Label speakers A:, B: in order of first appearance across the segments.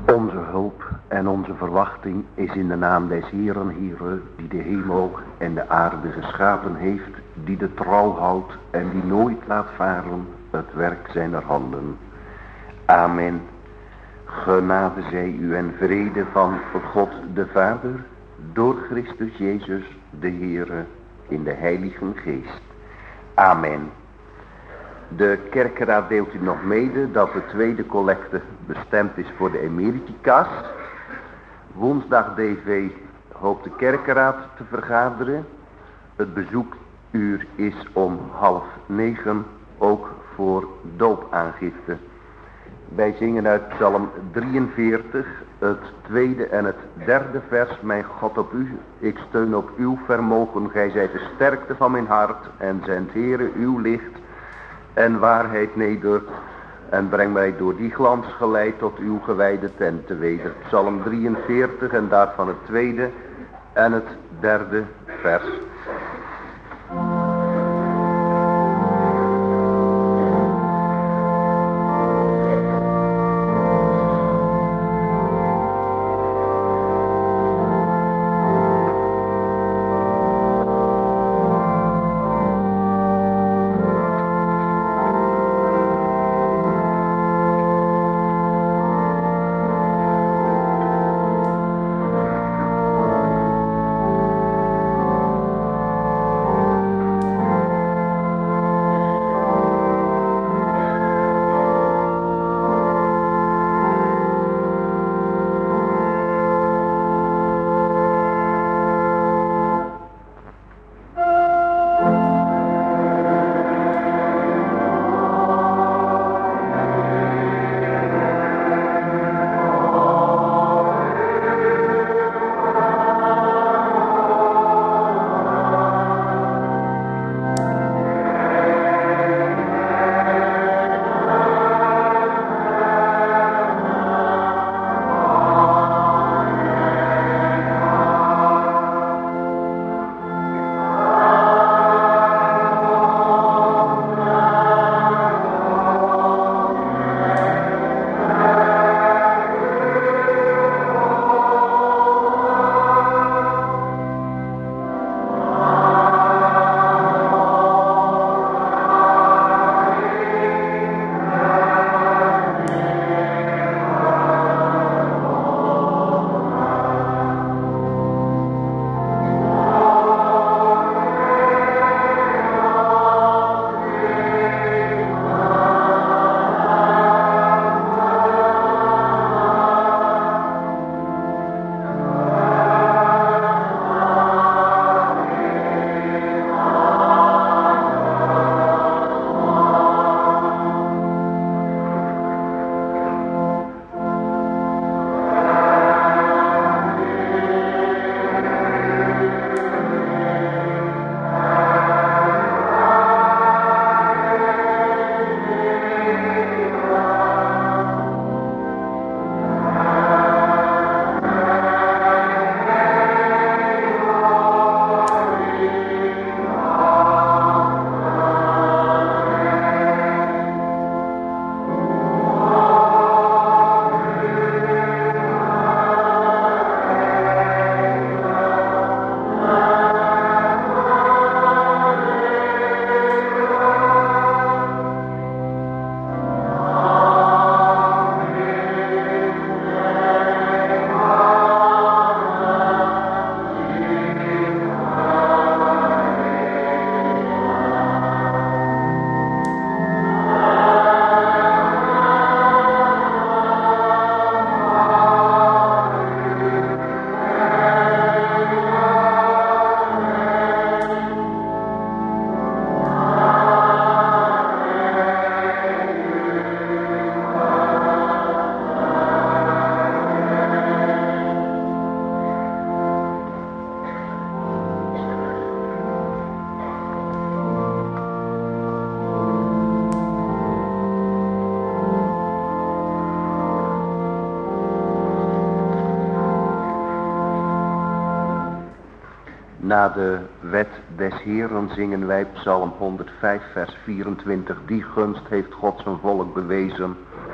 A: Onze hulp en onze verwachting is in de naam des Heeren, Heere, die de hemel en de aarde geschapen heeft, die de trouw houdt en die nooit laat varen het werk zijner handen. Amen. Genade zij u en vrede van God de Vader, door Christus Jezus de Heere, in de Heilige Geest. Amen. De kerkenraad deelt u nog mede dat de tweede collecte bestemd is voor de emeritikas. Woensdag DV hoopt de kerkenraad te vergaderen. Het bezoekuur is om 8:30, ook voor doopaangifte. Wij zingen uit Psalm 43, het tweede en het derde vers. Mijn God op u, ik steun op uw vermogen. Gij zijt de sterkte van mijn hart en zendt Heere uw licht en waarheid neder. En breng mij door die glans geleid tot uw gewijde tenten weder. Psalm 43 en daarvan het tweede en het derde vers. Na de wet des Heeren zingen wij Psalm 105 vers 24. Die gunst heeft God zijn volk bewezen.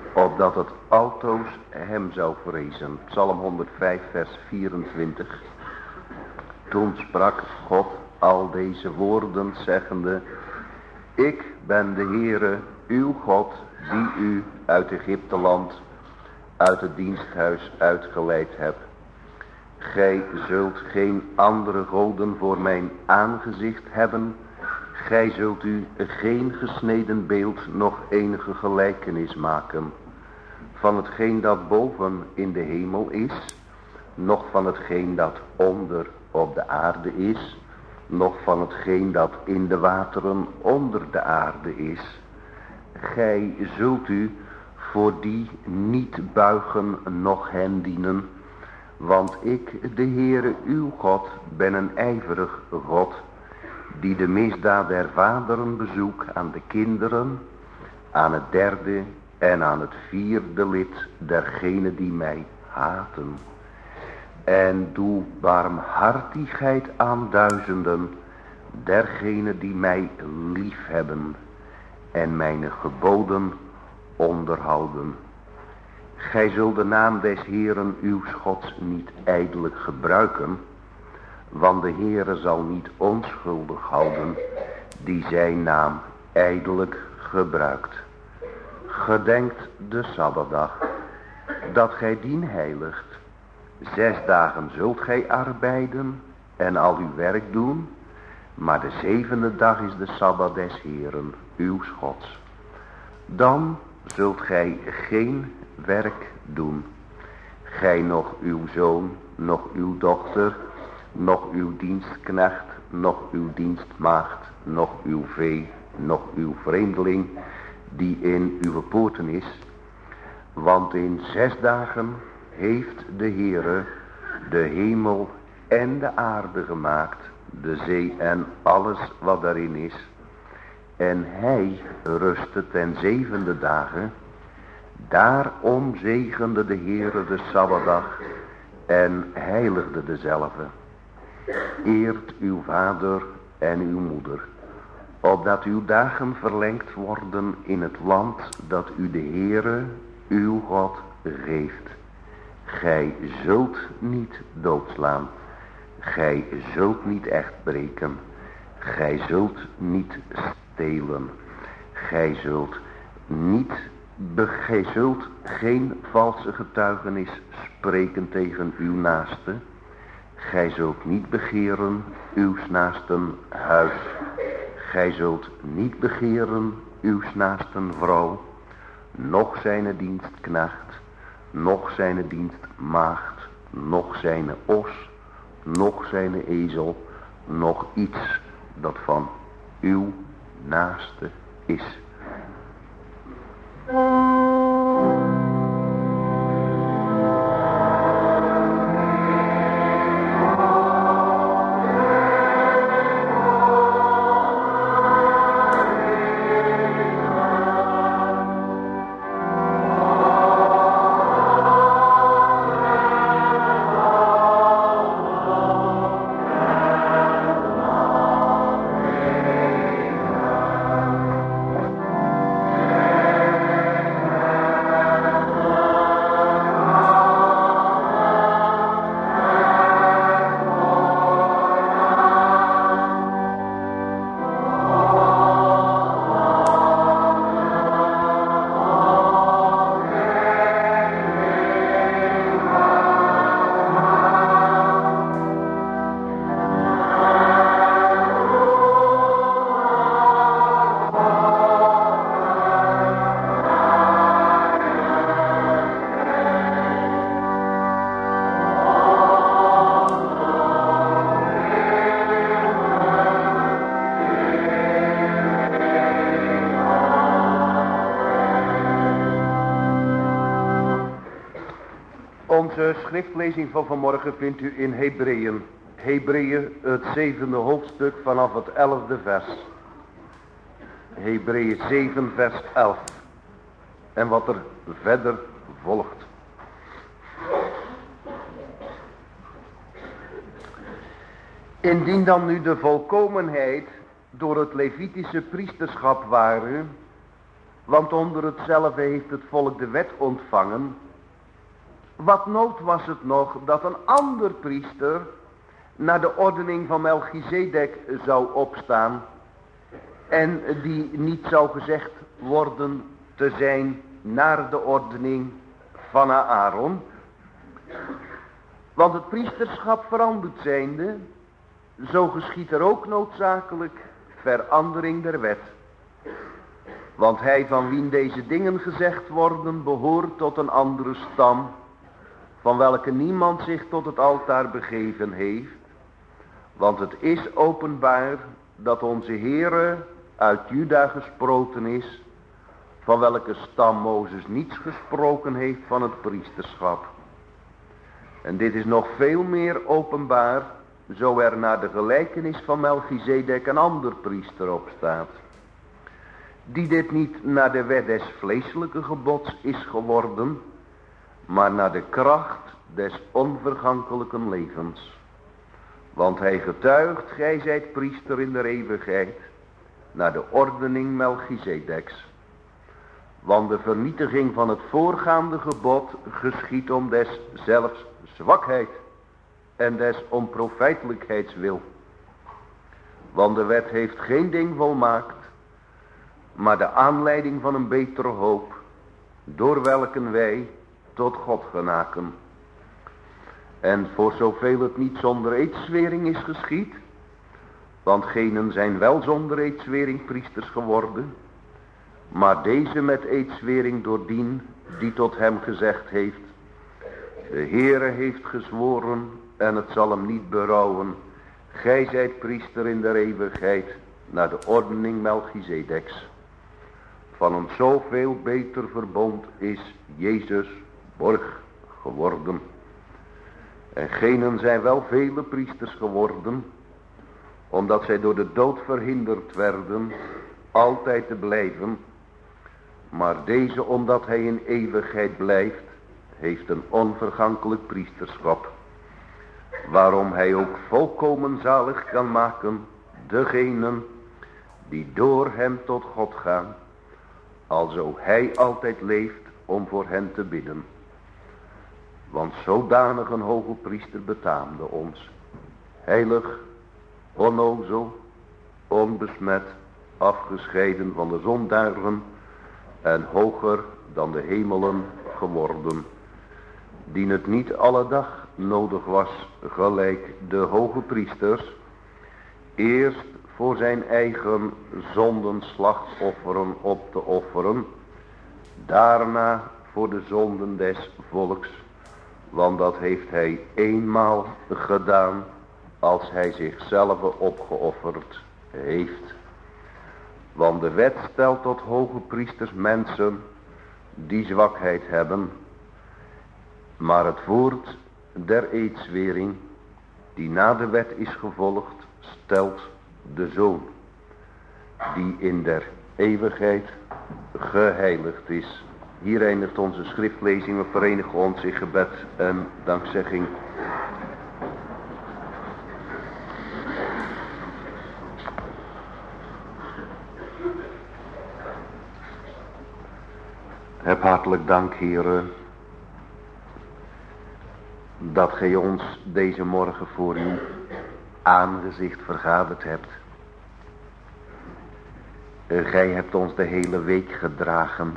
A: opdat het altoos hem zou vrezen. Psalm 105 vers 24. Toen sprak God al deze woorden zeggende: ik ben de Heere, uw God, die u uit Egypteland, uit het diensthuis uitgeleid hebt. Gij zult geen andere goden voor mijn aangezicht hebben. Gij zult u geen gesneden beeld, nog enige gelijkenis maken van hetgeen dat boven in de hemel is, noch van hetgeen dat onder op de aarde is, noch van hetgeen dat in de wateren onder de aarde is. Gij zult u voor die niet buigen, noch hen dienen, want ik, de Heere uw God, ben een ijverig God, die de misdaad der vaderen bezoekt aan de kinderen, aan het derde en aan het vierde lid dergenen die mij haten. En doe barmhartigheid aan duizenden dergenen die mij lief hebben en mijn geboden onderhouden. Gij zult de naam des Heeren uw Gods niet ijdelijk gebruiken, want de Heere zal niet onschuldig houden die zijn naam ijdelijk gebruikt. Gedenkt de Sabbatdag, dat gij dien heiligt. 6 dagen zult gij arbeiden en al uw werk doen, maar de 7e dag is de Sabbat des Heeren, uw Gods. Dan zult gij geen werk doen, gij noch uw zoon, noch uw dochter, noch uw dienstknecht, noch uw dienstmaagd, noch uw vee, noch uw vreemdeling, die in uw poorten is. Want in 6 dagen heeft de Heere de hemel en de aarde gemaakt, de zee en alles wat daarin is. En hij rustte ten 7e dagen. Daarom zegende de Heere de Sabbatdag en heiligde dezelve. Eert uw vader en uw moeder, opdat uw dagen verlengd worden in het land dat u de Heere, uw God, geeft. Gij zult niet doodslaan, gij zult niet echt breken, gij zult niet stelen, gij zult geen valse getuigenis spreken tegen uw naaste. Gij zult niet begeren uws naasten huis. Gij zult niet begeren uws naasten vrouw, noch zijne dienstknecht, noch zijne dienstmaagd, noch zijne os, noch zijne ezel, noch iets dat van uw naaste is. Onze schriftlezing van vanmorgen vindt u in Hebreeën. Hebreeën, het 7e hoofdstuk vanaf het 11e vers. Hebreeën 7 vers 11. En wat er verder volgt. Indien dan nu de volkomenheid door het Levitische priesterschap Want onder hetzelfde heeft het volk de wet ontvangen. Wat nood was het nog dat een ander priester naar de ordening van Melchizedek zou opstaan. En die niet zou gezegd worden te zijn naar de ordening van Aaron. Want het priesterschap veranderd zijnde, zo geschiedt er ook noodzakelijk verandering der wet. Want hij van wien deze dingen gezegd worden, behoort tot een andere stam, van welke niemand zich tot het altaar begeven heeft. Want het is openbaar dat onze Heere uit Juda gesproten is, van welke stam Mozes niets gesproken heeft van het priesterschap. En dit is nog veel meer openbaar, zo er naar de gelijkenis van Melchizedek een ander priester opstaat, die dit niet naar de wet des vleeselijke gebods is geworden, maar naar de kracht des onvergankelijke levens. Want hij getuigt, gij zijt priester in de eeuwigheid, naar de ordening Melchizedeks. Want de vernietiging van het voorgaande gebod geschiedt om des zelfs zwakheid en des onprofijtelijkheids wil. Want de wet heeft geen ding volmaakt, maar de aanleiding van een betere hoop, door welken wij tot God genaken. En voor zoveel het niet zonder eedzwering is geschied, want genen zijn wel zonder eedzwering priesters geworden, maar deze met eedzwering doordien die tot hem gezegd heeft, de Heere heeft gezworen en het zal hem niet berouwen, gij zijt priester in de eeuwigheid naar de ordening Melchizedeks. Van een zoveel beter verbond is Jezus borg geworden. En genen zijn wel vele priesters geworden, omdat zij door de dood verhinderd werden altijd te blijven. Maar deze, omdat hij in eeuwigheid blijft, heeft een onvergankelijk priesterschap, waarom hij ook volkomen zalig kan maken degenen die door hem tot God gaan, alzo hij altijd leeft om voor hen te bidden. Want zodanig een hoge priester betaamde ons, heilig, onnozel, onbesmet, afgescheiden van de zondaren en hoger dan de hemelen geworden, die het niet alle dag nodig was, gelijk de hoge priesters, eerst voor zijn eigen zonden slachtofferen op te offeren, daarna voor de zonden des volks, want dat heeft hij eenmaal gedaan als hij zichzelf opgeofferd heeft. Want de wet stelt tot hoge priesters mensen die zwakheid hebben, maar het woord der eedzwering die na de wet is gevolgd, stelt de Zoon, die in der eeuwigheid geheiligd is. Hier eindigt onze schriftlezing. We verenigen ons in gebed en dankzegging. Heb hartelijk dank, Heere, dat gij ons deze morgen voor uw aangezicht vergaderd hebt. Gij hebt ons de hele week gedragen.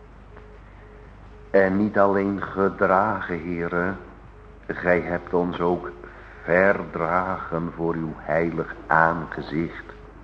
A: En niet alleen gedragen, Heere, gij hebt ons ook verdragen voor uw heilig aangezicht.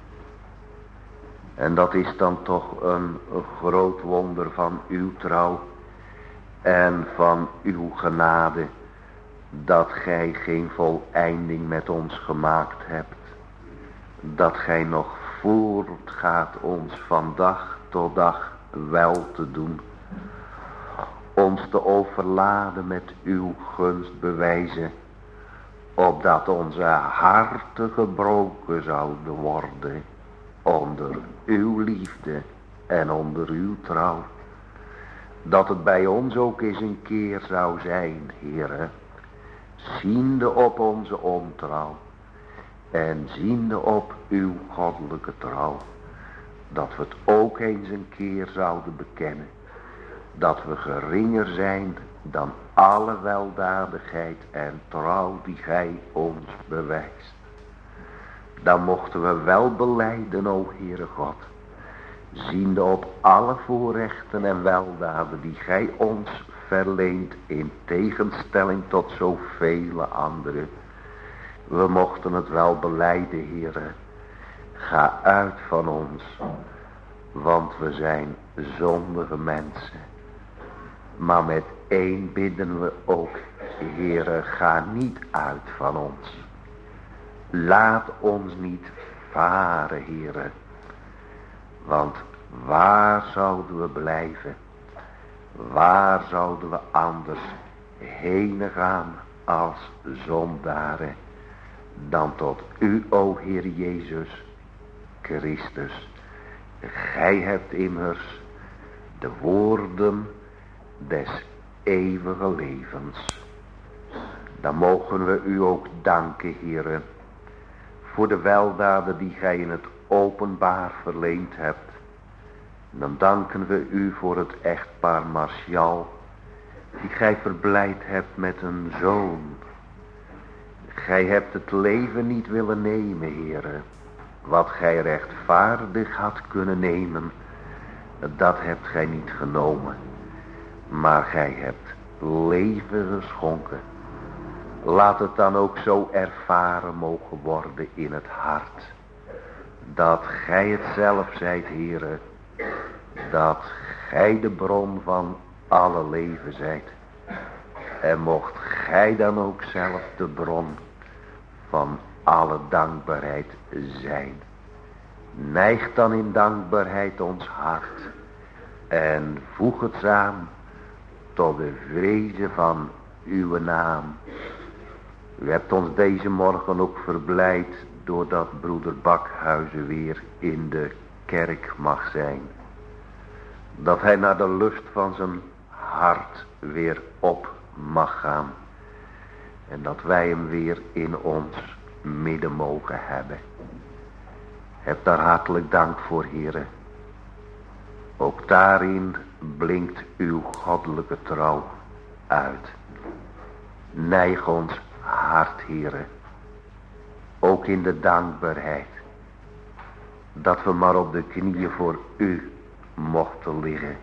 A: En dat is dan toch een groot wonder van uw trouw en van uw genade, dat gij geen voleinding met ons gemaakt hebt, dat gij nog voortgaat ons van dag tot dag wel te doen, ons te overladen met uw gunstbewijzen, opdat onze harten gebroken zouden worden onder uw liefde en onder uw trouw. Dat het bij ons ook eens een keer zou zijn, Heere, ziende op onze ontrouw en ziende op uw goddelijke trouw, dat we het ook eens een keer zouden bekennen, dat we geringer zijn dan alle weldadigheid en trouw die gij ons bewijst. Dan mochten we wel belijden, o Heere God, ziende op alle voorrechten en weldaden die gij ons verleent, in tegenstelling tot zoveel anderen. We mochten het wel belijden, Heere, ga uit van ons, want we zijn zondige mensen. Maar met één bidden we ook, Heere, ga niet uit van ons. Laat ons niet varen, Heere. Want waar zouden we blijven? Waar zouden we anders heen gaan als zondaren dan tot u, o Heer Jezus Christus. Gij hebt immers de woorden des eeuwige levens. Dan mogen we u ook danken, Heere, voor de weldaden die gij in het openbaar verleend hebt. Dan danken we u voor het echtpaar Martial, die gij verblijd hebt met een zoon. Gij hebt het leven niet willen nemen, Heere. Wat gij rechtvaardig had kunnen nemen, dat hebt gij niet genomen. Maar gij hebt leven geschonken. Laat het dan ook zo ervaren mogen worden in het hart, dat gij het zelf zijt, Heere, dat gij de bron van alle leven zijt. En mocht gij dan ook zelf de bron van alle dankbaarheid zijn. Neig dan in dankbaarheid ons hart en voeg het samen tot de vrezen van uw naam. U hebt ons deze morgen ook verblijd doordat broeder Bakhuizen weer in de kerk mag zijn. Dat hij naar de lust van zijn hart weer op mag gaan. En dat wij hem weer in ons midden mogen hebben. Heb daar hartelijk dank voor, Heere. Ook daarin blinkt uw goddelijke trouw uit. Neig ons hart, Heere, ook in de dankbaarheid, dat we maar op de knieën voor u mochten liggen,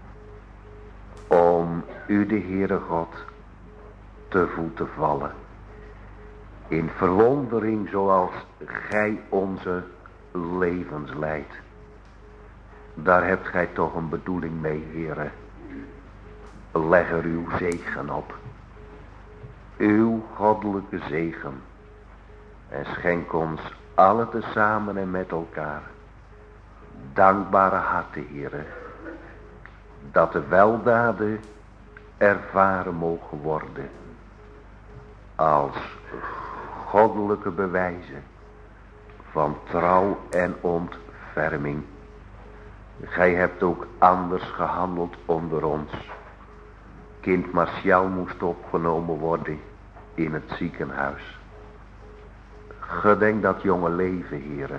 A: om u, de Heere God, te voeten vallen, in verwondering zoals gij onze levens leidt. Daar hebt gij toch een bedoeling mee, Heere. Leg er uw zegen op, uw goddelijke zegen, en schenk ons alle tezamen en met elkaar dankbare harten, Heere, dat de weldaden ervaren mogen worden als goddelijke bewijzen van trouw en ontferming. Gij hebt ook anders gehandeld onder ons. Kind Martial moest opgenomen worden in het ziekenhuis. Gedenk dat jonge leven, Heere.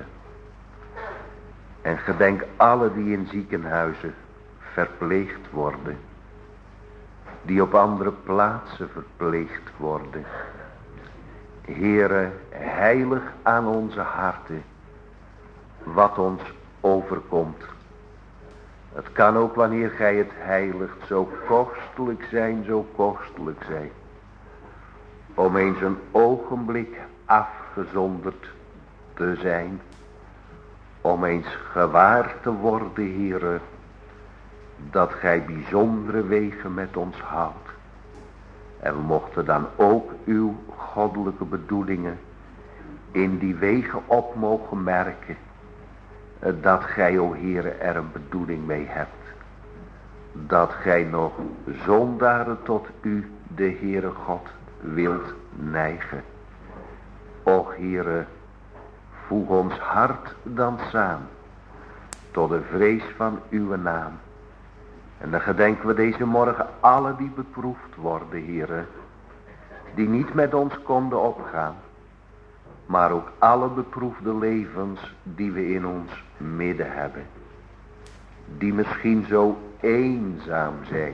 A: En gedenk alle die in ziekenhuizen verpleegd worden. Die op andere plaatsen verpleegd worden. Heere, heilig aan onze harten wat ons overkomt. Het kan ook wanneer gij het heiligt zo kostelijk zijn. Om eens een ogenblik afgezonderd te zijn. Om eens gewaar te worden, Heere, dat gij bijzondere wegen met ons houdt. En we mochten dan ook uw goddelijke bedoelingen in die wegen op mogen merken. Dat gij, o Heere, er een bedoeling mee hebt. Dat gij nog zondaren tot u, de Heere God, wilt neigen. Och, Heere, voeg ons hart dan samen tot de vrees van uw naam. En dan gedenken we deze morgen alle die beproefd worden, Heere, die niet met ons konden opgaan. Maar ook alle beproefde levens die we in ons midden hebben. die misschien zo eenzaam zijn.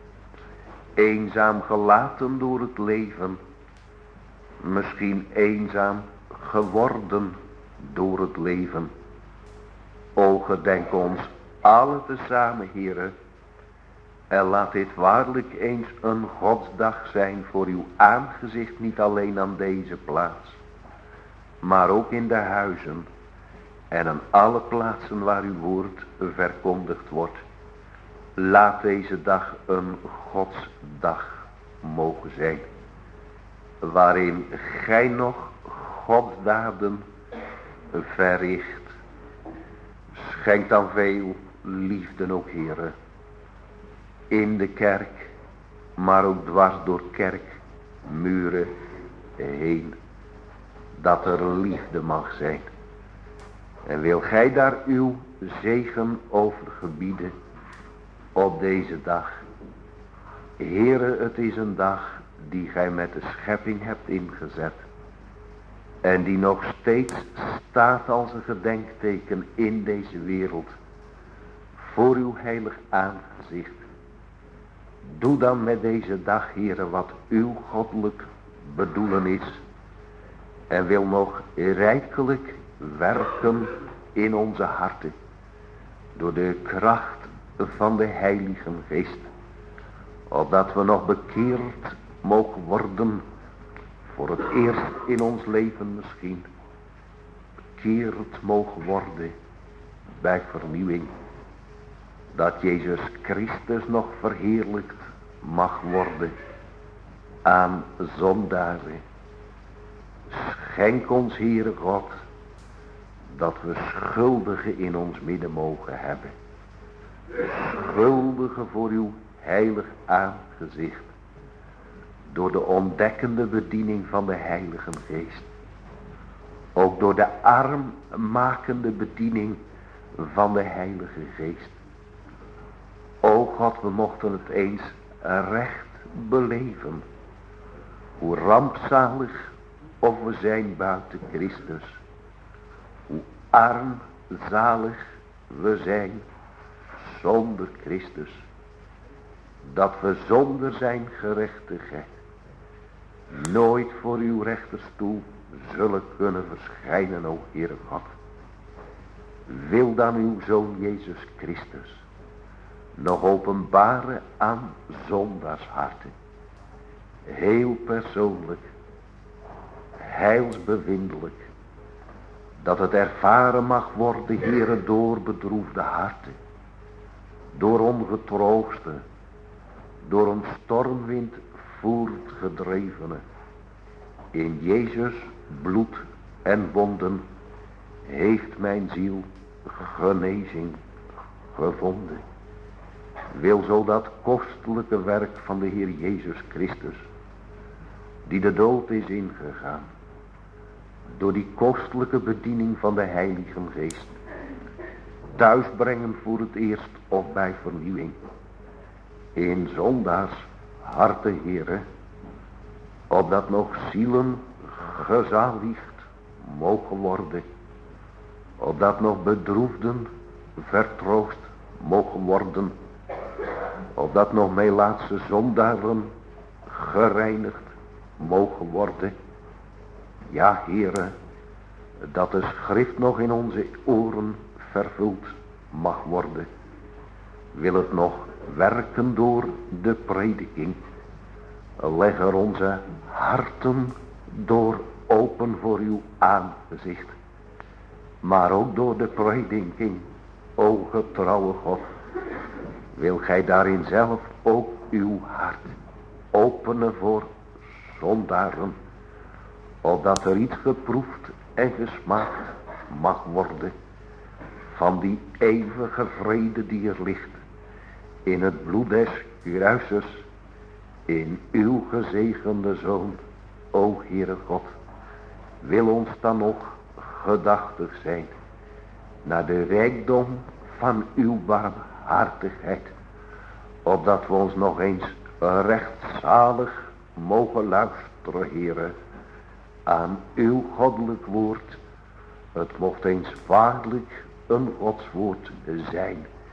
A: Eenzaam gelaten door het leven. Misschien eenzaam geworden door het leven. O, gedenk ons alle tezamen, Heere. En laat dit waarlijk eens een godsdag zijn voor uw aangezicht, niet alleen aan deze plaats, maar ook in de huizen en aan alle plaatsen waar uw woord verkondigd wordt. Laat deze dag een godsdag mogen zijn, waarin gij nog godsdaden verricht. Schenk dan veel liefde ook, Heere, in de kerk, maar ook dwars door kerkmuren heen, dat er liefde mag zijn. En wil gij daar uw zegen over gebieden op deze dag. Heere, het is een dag die gij met de schepping hebt ingezet. En die nog steeds staat als een gedenkteken in deze wereld. Voor uw heilig aangezicht. Doe dan met deze dag, Heere, wat uw goddelijk bedoelen is. En wil nog rijkelijk werken in onze harten. Door de kracht van de Heilige Geest. Opdat we nog bekeerd mogen worden. Voor het eerst in ons leven misschien. Bekeerd mogen worden bij vernieuwing. Dat Jezus Christus nog verheerlijkt mag worden aan zondaren. Schenk ons, Heere God, dat we schuldigen in ons midden mogen hebben. Schuldigen voor uw heilig aangezicht. Door de ontdekkende bediening van de Heilige Geest. Ook door de armmakende bediening van de Heilige Geest. O God, we mochten het eens recht beleven. Hoe rampzalig of we zijn buiten Christus. Hoe armzalig we zijn zonder Christus. Dat we zonder zijn gerechtigheid nooit voor uw rechterstoel zullen kunnen verschijnen, o Heere God. Wil dan uw Zoon Jezus Christus nog openbaren aan zondaarsharten. Heel persoonlijk, heilsbevindelijk. Dat het ervaren mag worden, Heere, door bedroefde harten. Door ongetroostde, door een stormwind voortgedrevene. In Jezus bloed en wonden heeft mijn ziel genezing gevonden. Wil zo dat kostelijke werk van de Heer Jezus Christus, die de dood is ingegaan, door die kostelijke bediening van de Heilige Geest, thuisbrengen voor het eerst of bij vernieuwing. In zondaars harte, Heere, opdat nog zielen gezaligd mogen worden, opdat nog bedroefden vertroost mogen worden, opdat nog meelaatse zondaren gereinigd mogen worden. Ja, Heere, dat de schrift nog in onze oren vervuld mag worden. Wil het nog werken door de prediking. Leg er onze harten door open voor uw aangezicht. Maar ook door de prediking, o getrouwe God. Wil gij daarin zelf ook uw hart openen voor zondaren. Opdat er iets geproefd en gesmaakt mag worden. Van die eeuwige vrede die er ligt. In het bloed des kruises. In uw gezegende Zoon, o Heere God. Wil ons dan nog gedachtig zijn. Naar de rijkdom van uw barmhartigheid. Opdat we ons nog eens rechtzalig mogen luisteren, Heere. Aan uw goddelijk woord. Het mocht eens waarlijk een godswoord zijn.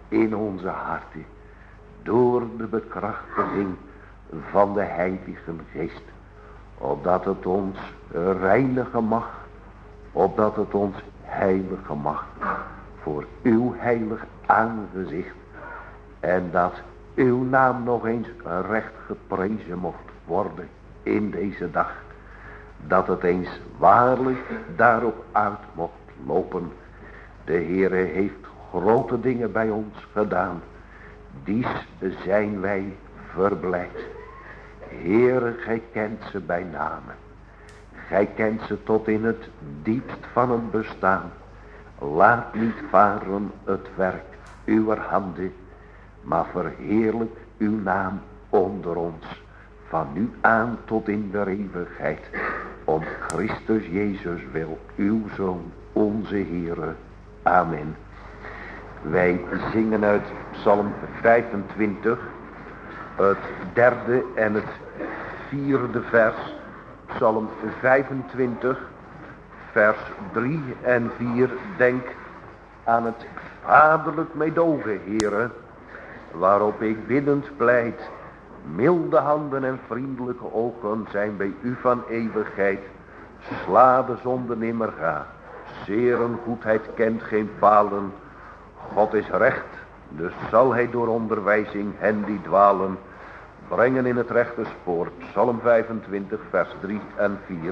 A: in onze harten. Door de bekrachtiging van de Heilige Geest. Opdat het ons reinigen mag. Opdat het ons heiligen mag. Voor uw heilig aangezicht. En dat uw naam nog eens recht geprezen mocht worden in deze dag. Dat het eens waarlijk daarop uit mocht lopen. De Heere heeft grote dingen bij ons gedaan. Dies zijn wij verblijd. Heere, gij kent ze bij name. Gij kent ze tot in het diepst van het bestaan. Laat niet varen het werk uw handen, maar verheerlijk uw naam onder ons. Van nu aan tot in de eeuwigheid. Om Christus Jezus wil, uw Zoon, onze Heere. Amen. Wij zingen uit Psalm 25, het 3e en het 4e vers. Psalm 25, vers 3 en 4. Denk aan het vaderlijk meedogen, Heere, waarop ik biddend pleit. Milde handen en vriendelijke ogen zijn bij u van eeuwigheid. Sla de zonde nimmer ga. Zeren goedheid kent geen palen. God is recht, dus zal hij door onderwijzing hen die dwalen brengen in het rechte spoor. Psalm 25 vers 3 en 4.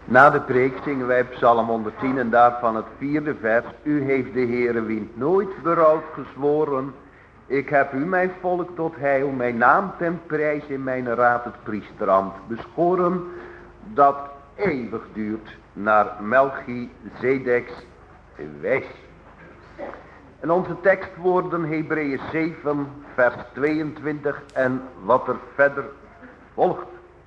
A: Na de preek zingen wij Psalm 110 en daarvan het 4e vers. U heeft de Heere wind nooit berouwd gezworen. Ik heb u mijn volk tot heil, mijn naam ten prijs in mijn raad het priesterambt beschoren, dat eeuwig duurt naar Melchizedeks wijs. En onze tekstwoorden Hebreeën 7 vers 22 en wat er verder volgt.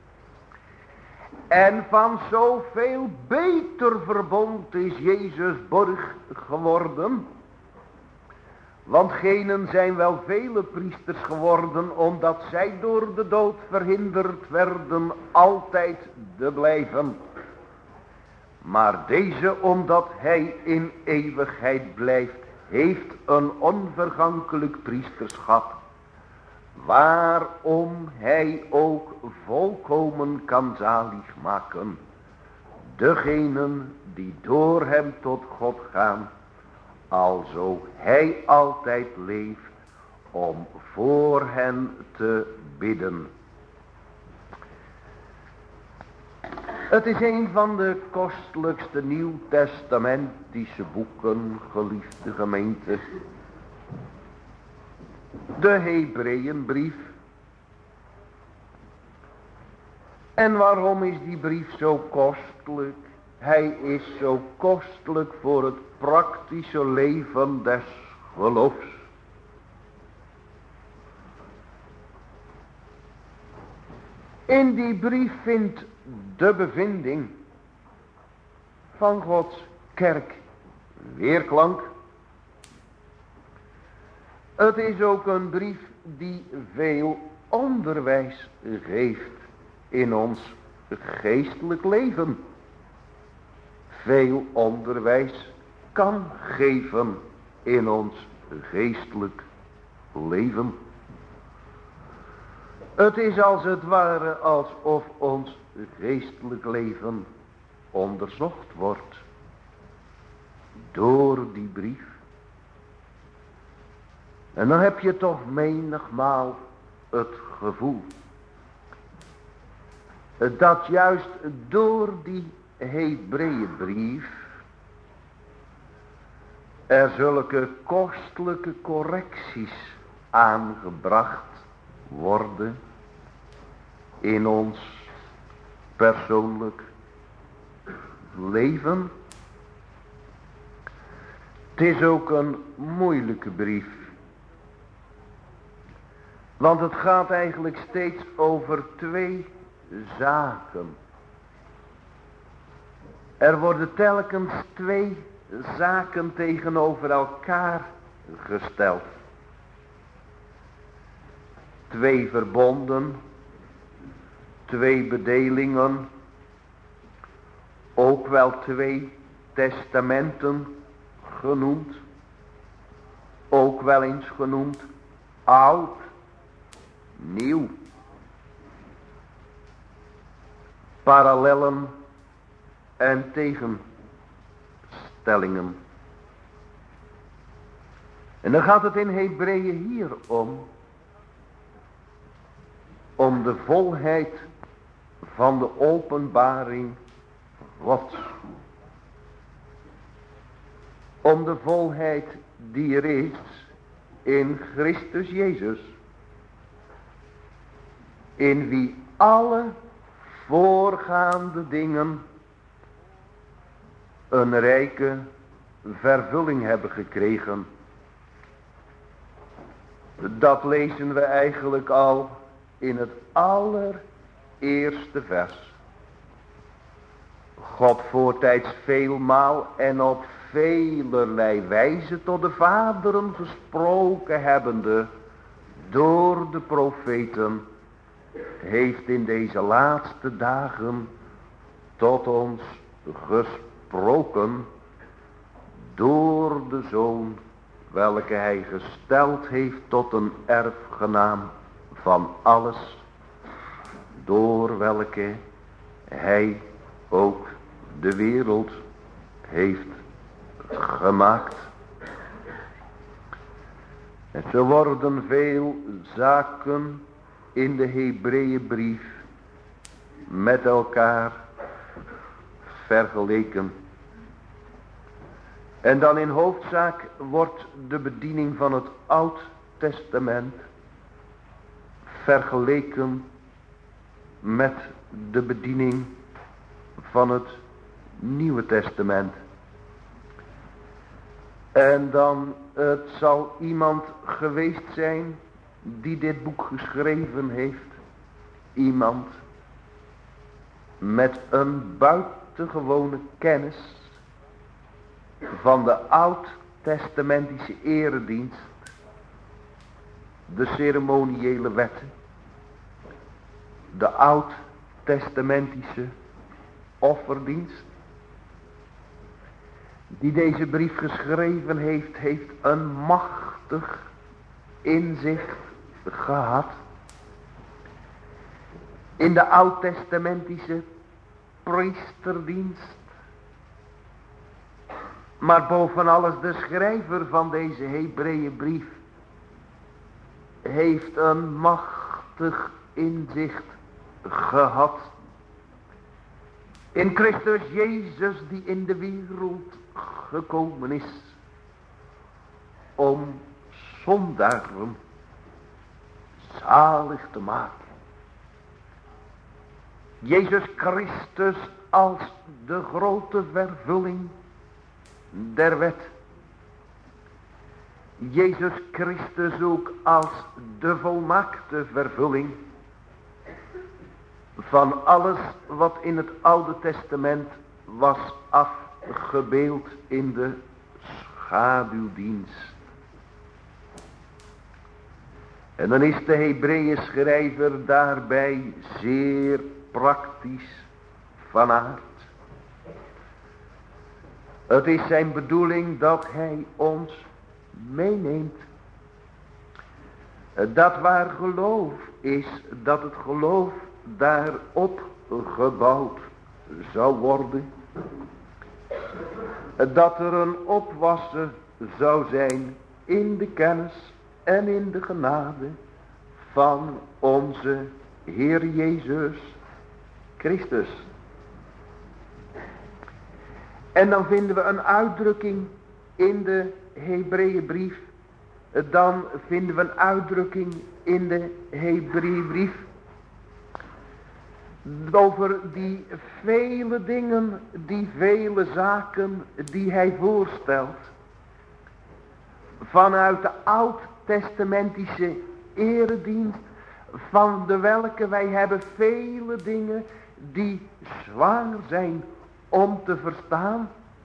A: En van zoveel beter verbond is Jezus borg geworden. Want genen zijn wel vele priesters geworden, omdat zij door de dood verhinderd werden altijd te blijven. Maar deze, omdat hij in eeuwigheid blijft, heeft een onvergankelijk priesterschap, waarom hij ook volkomen kan zalig maken degenen die door hem tot God gaan, alzo hij altijd leeft om voor hen te bidden. Het is een van de kostelijkste nieuwtestamentische boeken, geliefde gemeente. De Hebreeënbrief. En waarom is die brief zo kostelijk? Hij is zo kostelijk voor het praktische leven des geloofs. In die brief vindt de bevinding van Gods kerk weerklank. Het is ook een brief die veel onderwijs geeft in ons geestelijk leven. Veel onderwijs kan geven in ons geestelijk leven. Het is als het ware alsof ons geestelijk leven onderzocht wordt door die brief. En dan heb je toch menigmaal het gevoel dat juist door die Hebreeënbrief er zulke kostelijke correcties aangebracht worden in ons persoonlijk leven. Het is ook een moeilijke brief. Want het gaat eigenlijk steeds over twee zaken. Er worden telkens twee zaken tegenover elkaar gesteld. Twee verbonden, twee bedelingen, ook wel twee testamenten genoemd, ook wel eens genoemd oud, nieuw. Parallellen en tegenstellingen. En dan gaat het in Hebreeën hier om de volheid van de openbaring Gods. Om de volheid die er is in Christus Jezus, in wie alle voorgaande dingen een rijke vervulling hebben gekregen. Dat lezen we eigenlijk al in het allereerste vers. God voortijds veelmaal en op velerlei wijze tot de vaderen gesproken hebbende door de profeten, heeft in deze laatste dagen tot ons gesproken door de Zoon, welke hij gesteld heeft tot een erfgenaam van alles, door welke hij ook de wereld heeft gemaakt. En zo worden veel zaken in de Hebreeënbrief met elkaar vergeleken. En dan in hoofdzaak wordt de bediening van het Oud Testament vergeleken met de bediening van het Nieuwe Testament. En dan, het zal iemand geweest zijn die dit boek geschreven heeft. Iemand met een buitengewone kennis van de oud-testamentische eredienst, de ceremoniële wetten, de oud-testamentische offerdienst. Die deze brief geschreven heeft, heeft een machtig inzicht gehad in de oud-testamentische priesterdienst. Maar boven alles de schrijver van deze Hebreeënbrief heeft een machtig inzicht gehad in Christus Jezus, die in de wereld gekomen is om zondaren zalig te maken. Jezus Christus als de grote vervulling der wet. Jezus Christus ook als de volmaakte vervulling van alles wat in het Oude Testament was afgebeeld in de schaduwdienst. En dan is de Hebreeën schrijver daarbij zeer praktisch van aard. Het is zijn bedoeling dat hij ons meeneemt. Dat waar geloof is, dat het geloof daarop gebouwd zou worden. Dat er een opwassen zou zijn in de kennis en in de genade van onze Heer Jezus Christus. En dan vinden we een uitdrukking in de Hebreeënbrief. Dan vinden we een uitdrukking in de Hebreeënbrief over die vele dingen, die vele zaken die hij voorstelt vanuit de oud-testamentische eredienst, van de welke wij hebben vele dingen die zwaar zijn om te verstaan.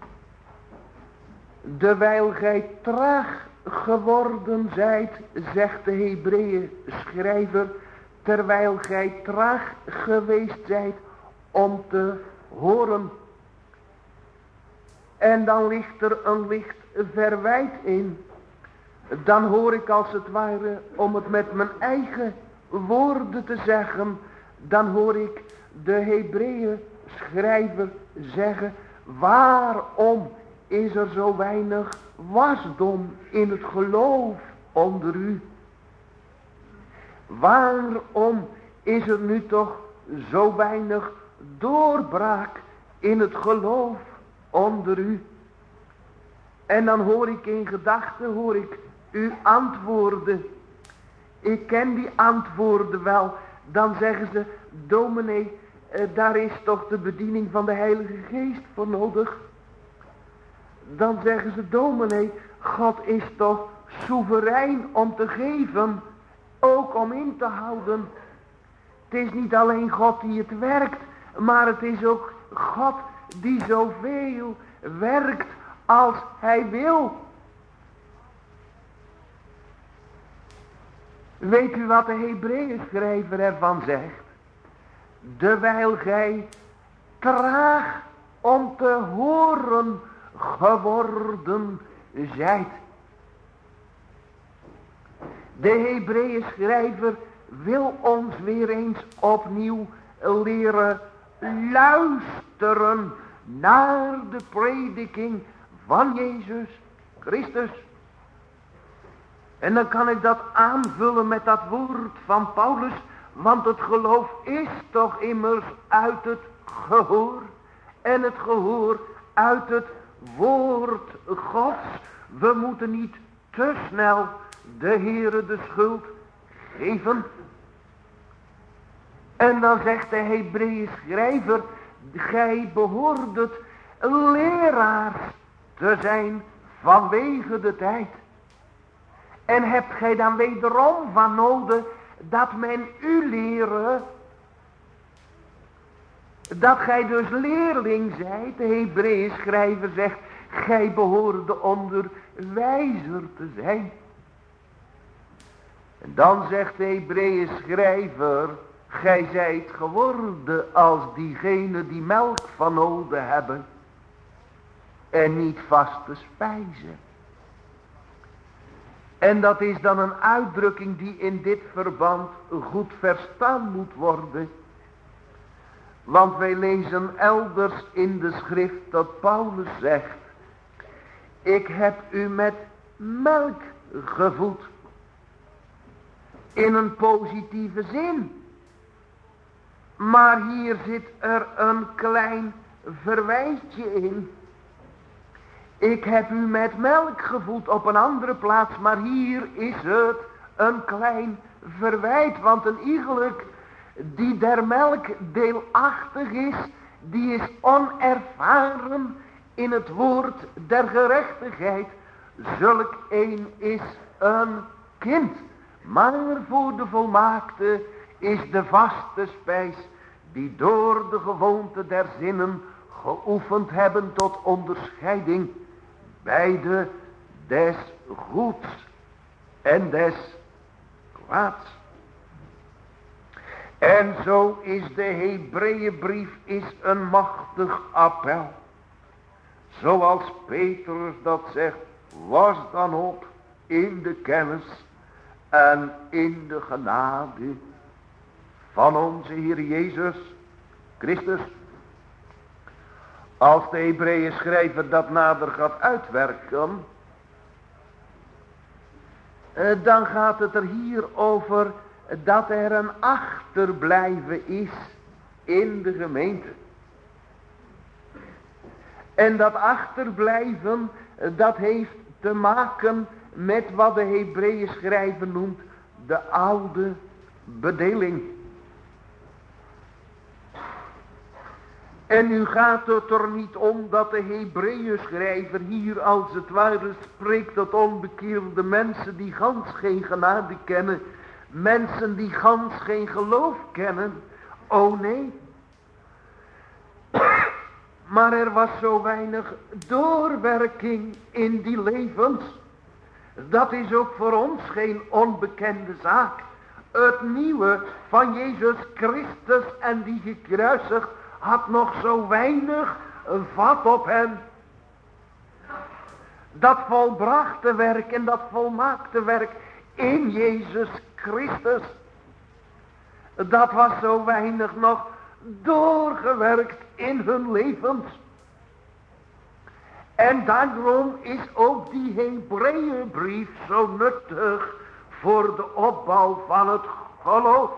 A: Dewijl gij traag geworden zijt, zegt de Hebreeën schrijver, terwijl gij traag geweest zijt om te horen. En dan ligt er een licht verwijt in. Dan hoor ik als het ware, om het met mijn eigen woorden te zeggen, dan hoor ik de Hebreeën schrijver zeggen: waarom is er zo weinig wasdom in het geloof onder u? Waarom is er nu toch zo weinig doorbraak in het geloof onder u? En dan hoor ik in gedachten, hoor ik u antwoorden. Ik ken die antwoorden wel. Dan zeggen ze: dominee, daar is toch de bediening van de Heilige Geest voor nodig. Dan zeggen ze: dominee, God is toch soeverein om te geven, ook om in te houden. Het is niet alleen God die het werkt, maar het is ook God die zoveel werkt als hij wil. Weet u wat de Hebreeën schrijver ervan zegt? Dewijl gij traag om te horen geworden zijt. De Hebreeën schrijver wil ons weer eens opnieuw leren luisteren naar de prediking van Jezus Christus. En dan kan ik dat aanvullen met dat woord van Paulus, want het geloof is toch immers uit het gehoor
B: en het gehoor uit het woord Gods. We moeten niet te snel de Heere de schuld geven. En dan zegt de Hebreeën schrijver, gij behoort het leraars te zijn vanwege de tijd. En hebt gij dan wederom van nodig dat men u leren, dat gij dus leerling zijt. De Hebreeën schrijver zegt, gij behoort de onderwijzer te zijn. En dan zegt de Hebreeën schrijver, gij zijt geworden als diegenen die melk van nodig hebben en niet vaste spijzen. En dat is dan een uitdrukking die in dit verband goed verstaan moet worden. Want wij lezen elders in de schrift dat Paulus zegt, ik heb u met melk gevoed. In een positieve zin. Maar hier zit er een klein verwijtje in. Ik heb u met melk gevoed op een andere plaats, maar hier is het een klein verwijt. Want een iegelijk die der melk deelachtig is, die is onervaren in het woord der gerechtigheid. Zulk een is een kind. Maar voor de volmaakte is de vaste spijs, die door de gewoonte der zinnen geoefend hebben tot onderscheiding beide des goeds en des kwaads. En zo is de Hebreeënbrief is een machtig appel. Zoals Petrus dat zegt, was dan op in de kennis en in de genade van onze Heer Jezus Christus. Als de Hebreeën schrijver dat nader gaat uitwerken, dan gaat het er hier over dat er een achterblijven is in de gemeente. En dat achterblijven, dat heeft te maken met wat de Hebreeën schrijver noemt de oude bedeling. En nu gaat het er niet om dat de Hebreeën schrijver hier als het ware spreekt tot onbekeerde mensen die gans geen genade kennen. Mensen die gans geen geloof kennen. Oh nee. Maar er was zo weinig doorwerking in die levens. Dat is ook voor ons geen onbekende zaak. Het nieuwe van Jezus Christus en die gekruisigd had nog zo weinig vat op hen. Dat volbrachte werk en dat volmaakte werk in Jezus Christus, dat was zo weinig nog doorgewerkt in hun levens. En daarom is ook die Hebreeënbrief zo nuttig voor de opbouw van het geloof.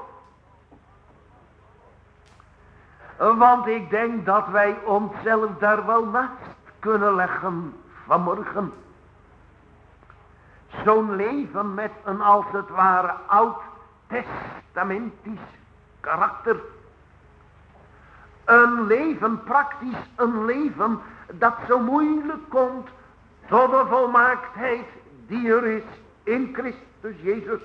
B: Want ik denk dat wij onszelf daar wel naast kunnen leggen vanmorgen. Zo'n leven met een als het ware oud-testamentisch karakter. Een leven, praktisch een leven dat zo moeilijk komt tot de volmaaktheid die er is in Christus Jezus.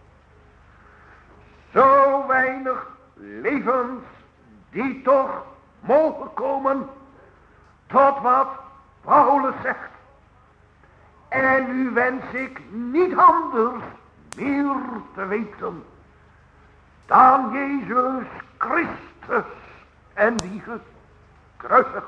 B: Zo weinig levens die toch mogen komen tot wat Paulus zegt. En nu wens ik niet anders meer te weten dan Jezus Christus en die gekruisigd.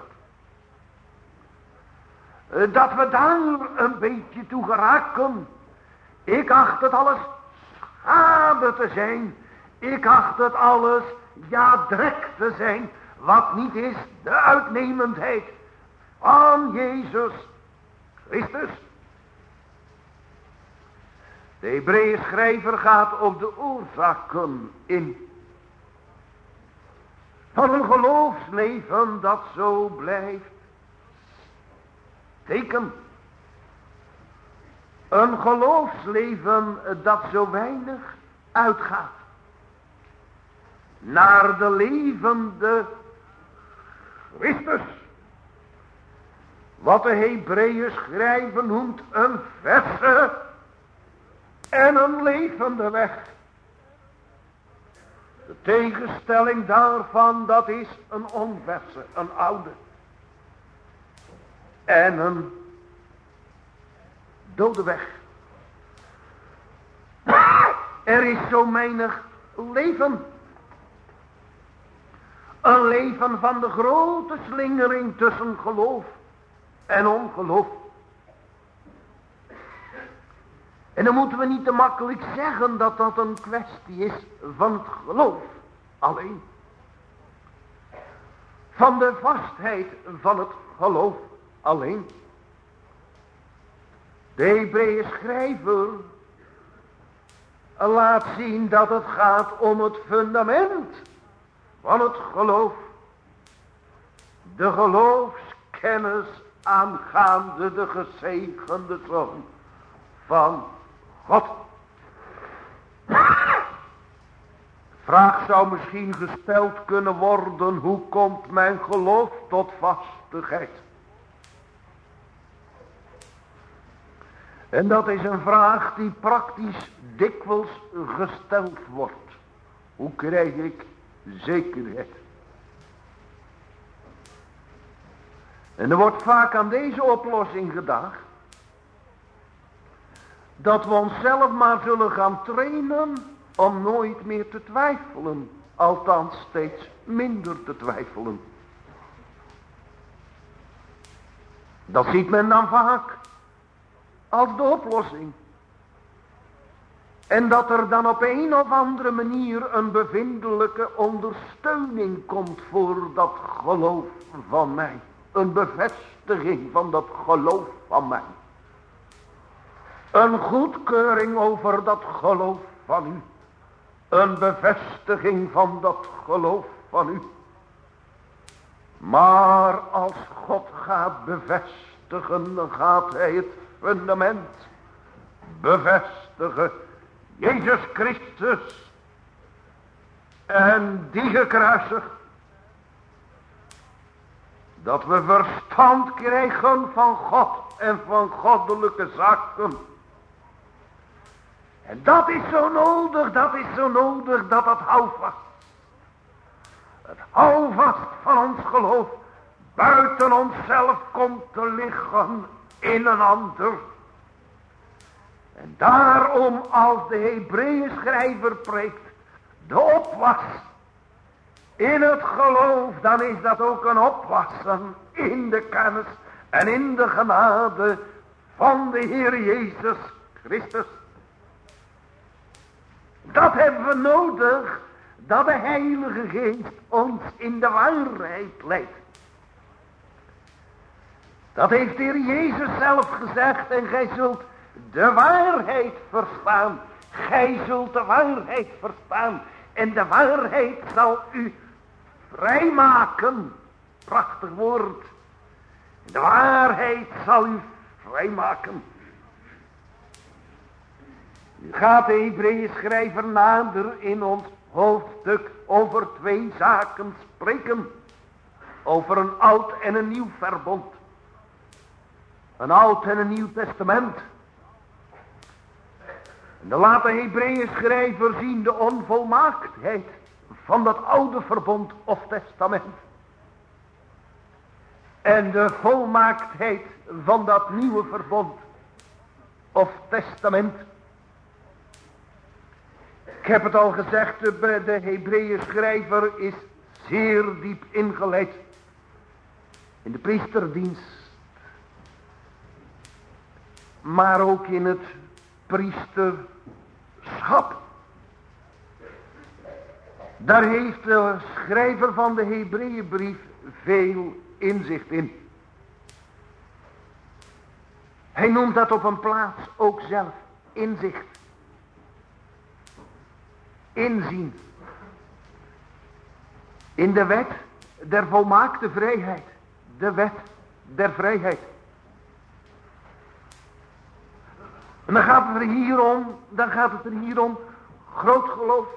B: Dat we daar een beetje toe geraken. Ik acht het alles schade te zijn. Ik acht het alles drek te zijn. Wat niet is de uitnemendheid van Jezus Christus. De Hebreeën schrijver gaat op de oorzaken in. van een geloofsleven dat zo blijft. Teken. Een geloofsleven dat zo weinig uitgaat naar de levende Christus. Wat de Hebreeën schrijver noemt een verse en een levende weg. De tegenstelling daarvan, dat is een onverse, een oude. En een dode weg. Er is zo menig leven. Een leven van de grote slingering tussen geloof en ongeloof. En dan moeten we niet te makkelijk zeggen dat dat een kwestie is van het geloof alleen. Van de vastheid van het geloof alleen. De Hebreeën schrijver laat zien dat het gaat om het fundament van het geloof. De geloofskennis aangaande de gezegende Zoon van God. De vraag zou misschien gesteld kunnen worden: hoe komt mijn geloof tot vastigheid? En dat is een vraag die praktisch dikwijls gesteld wordt. Hoe krijg ik zekerheid? En er wordt vaak aan deze oplossing gedacht dat we onszelf maar zullen gaan trainen om nooit meer te twijfelen. Althans steeds minder te twijfelen. Dat ziet men dan vaak als de oplossing. En dat er dan op een of andere manier een bevindelijke ondersteuning komt voor dat geloof van mij. Een bevestiging van dat geloof van mij. Een goedkeuring over dat geloof van u. Een bevestiging van dat geloof van u. Maar als God gaat bevestigen, dan gaat hij het fundament bevestigen. Jezus Christus. En die gekruisigd. Dat we verstand krijgen van God en van goddelijke zaken. En dat is zo nodig, dat het houvast. Het houvast van ons geloof buiten onszelf komt te liggen in een ander. En daarom, als de Hebreeën schrijver preekt de opwas in het geloof, dan is dat ook een opwassen in de kennis en in de genade van de Heer Jezus Christus. Dat hebben we nodig, dat de Heilige Geest ons in de waarheid leidt. Dat heeft de Heer Jezus zelf gezegd: en gij zult de waarheid verstaan. Gij zult de waarheid verstaan. En de waarheid zal u vrijmaken. Prachtig woord. De waarheid zal u vrijmaken. Nu gaat de Hebreeën schrijver nader in ons hoofdstuk over twee zaken spreken. Over een oud en een nieuw verbond. Een oud en een nieuw testament. En dan laat de Hebreeën schrijver zien de onvolmaaktheid van dat oude verbond of testament. En de volmaaktheid van dat nieuwe verbond of testament. Ik heb het al gezegd, de Hebreeën schrijver is zeer diep ingeleid in de priesterdienst. Maar ook in het priesterschap. Daar heeft de schrijver van de Hebreeënbrief veel inzicht in. Hij noemt dat op een plaats ook zelf inzicht. Inzien. In de wet der volmaakte vrijheid. De wet der vrijheid. En dan gaat het er hier om groot geloof.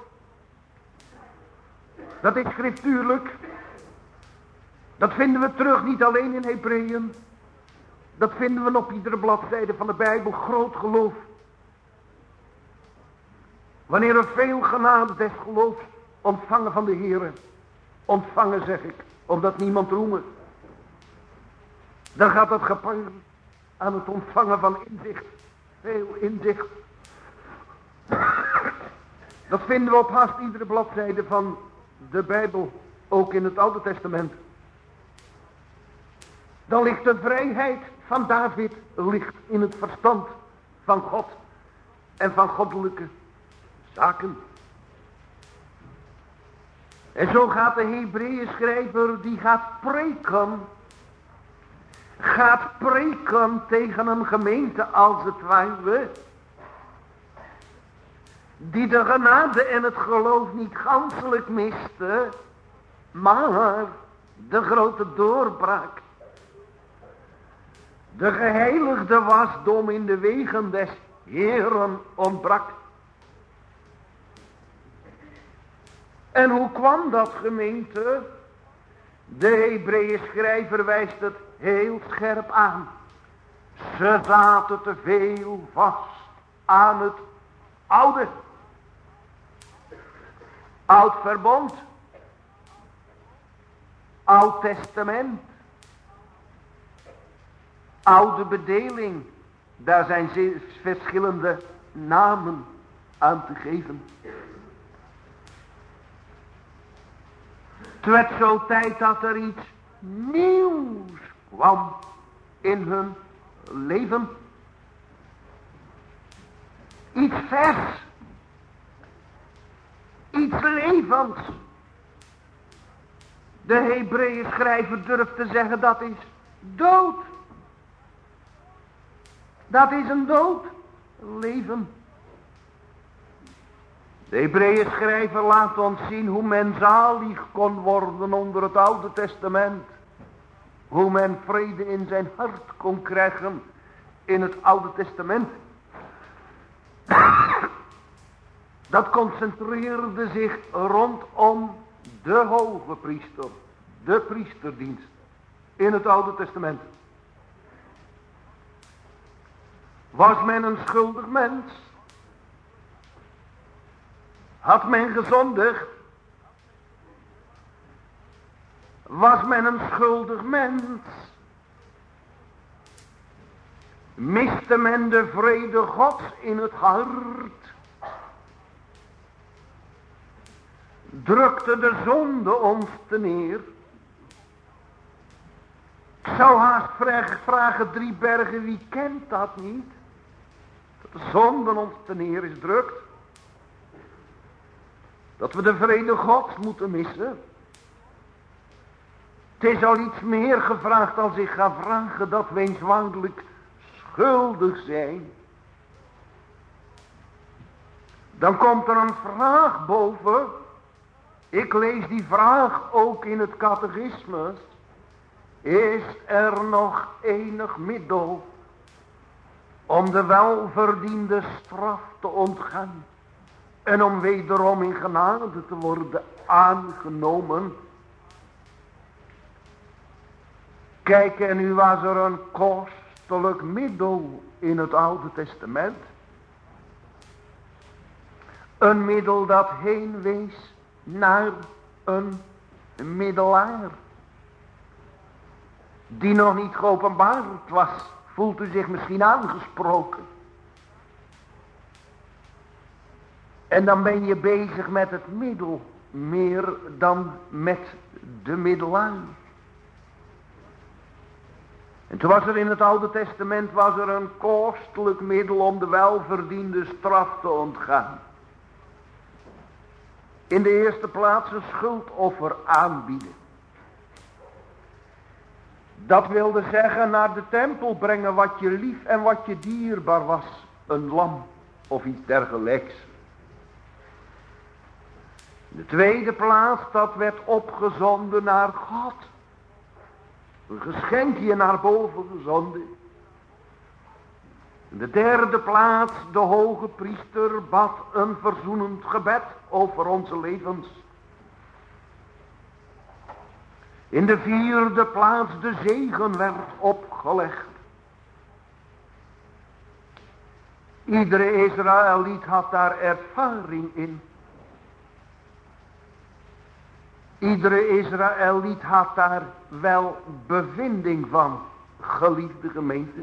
B: Dat is schriftuurlijk. Dat vinden we terug niet alleen in Hebreeën. Dat vinden we op iedere bladzijde van de Bijbel. Groot geloof. Wanneer we veel genade des geloofs ontvangen van de Heere. Ontvangen zeg ik, omdat niemand roemen. Dan gaat dat gepaard aan het ontvangen van inzicht. Veel inzicht. Dat vinden we op haast iedere bladzijde van de Bijbel. Ook in het Oude Testament. Dan ligt de vrijheid van David ligt in het verstand van God. En van goddelijke zaken. En zo gaat de Hebreeën schrijver, die gaat preken tegen een gemeente als het ware, die de genade en het geloof niet ganselijk miste, maar de grote doorbraak. De geheiligde wasdom in de wegen des Heeren ontbrak. En hoe kwam dat, gemeente? De Hebreeën schrijver wijst het heel scherp aan. Ze zaten te veel vast aan het oude. Oud verbond. Oud testament. Oude bedeling. Daar zijn verschillende namen aan te geven. Het werd zo tijd dat er iets nieuws kwam in hun leven. Iets vers. Iets levends. De Hebreeën schrijver durft te zeggen dat is dood. Dat is een dood leven. De Hebreeën schrijver laat ons zien hoe men zalig kon worden onder het Oude Testament. Hoe men vrede in zijn hart kon krijgen in het Oude Testament. Dat concentreerde zich rondom de hoge priester. De priesterdienst in het Oude Testament. Was men een schuldig mens? Had men gezondigd? Was men een schuldig mens? Miste men de vrede Gods in het hart? Drukte de zonde ons te neer? Ik zou haast vragen, Driebergen, wie kent dat niet? Dat de zonde ons te neer is drukt. Dat we de vrede Gods moeten missen. Het is al iets meer gevraagd als ik ga vragen dat we eens wankelijk schuldig zijn. Dan komt er een vraag boven. Ik lees die vraag ook in het catechismus. Is er nog enig middel om de welverdiende straf te ontgaan? En om wederom in genade te worden aangenomen. Kijk, en nu was er een kostelijk middel in het Oude Testament. Een middel dat heen wees naar een middelaar. Die nog niet geopenbaard was. Voelt u zich misschien aangesproken? En dan ben je bezig met het middel. Meer dan met de middelaar. En toen was er in het Oude Testament een kostelijk middel om de welverdiende straf te ontgaan. In de eerste plaats een schuldoffer aanbieden. Dat wilde zeggen naar de tempel brengen wat je lief en wat je dierbaar was. Een lam of iets dergelijks. De tweede plaats, dat werd opgezonden naar God. Een geschenkje naar boven gezonden. In de derde plaats, de hoge priester bad een verzoenend gebed over onze levens. In de vierde plaats, de zegen werd opgelegd. Iedere Israëliet had daar ervaring in. Iedere Israëliet had daar wel bevinding van, geliefde gemeente.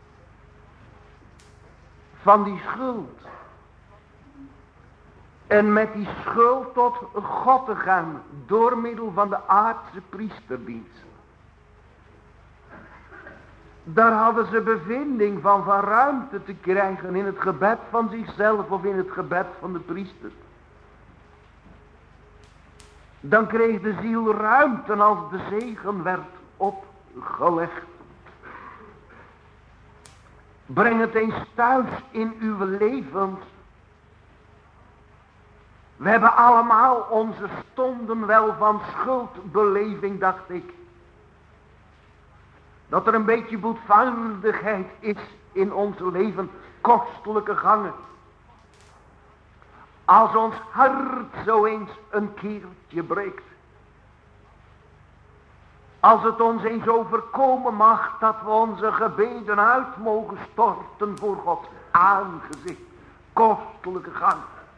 B: Van die schuld. En met die schuld tot God te gaan door middel van de aardse priesterdienst. Daar hadden ze bevinding van ruimte te krijgen in het gebed van zichzelf of in het gebed van de priester. Dan kreeg de ziel ruimte als de zegen werd opgelegd. Breng het eens thuis in uw levens. We hebben allemaal onze stonden wel van schuldbeleving, dacht ik. Dat er een beetje boetvaardigheid is in ons leven, kostelijke gangen. Als ons hart zo eens een keertje breekt. Als het ons eens overkomen mag dat we onze gebeden uit mogen storten voor Gods aangezicht. Kostelijke gang.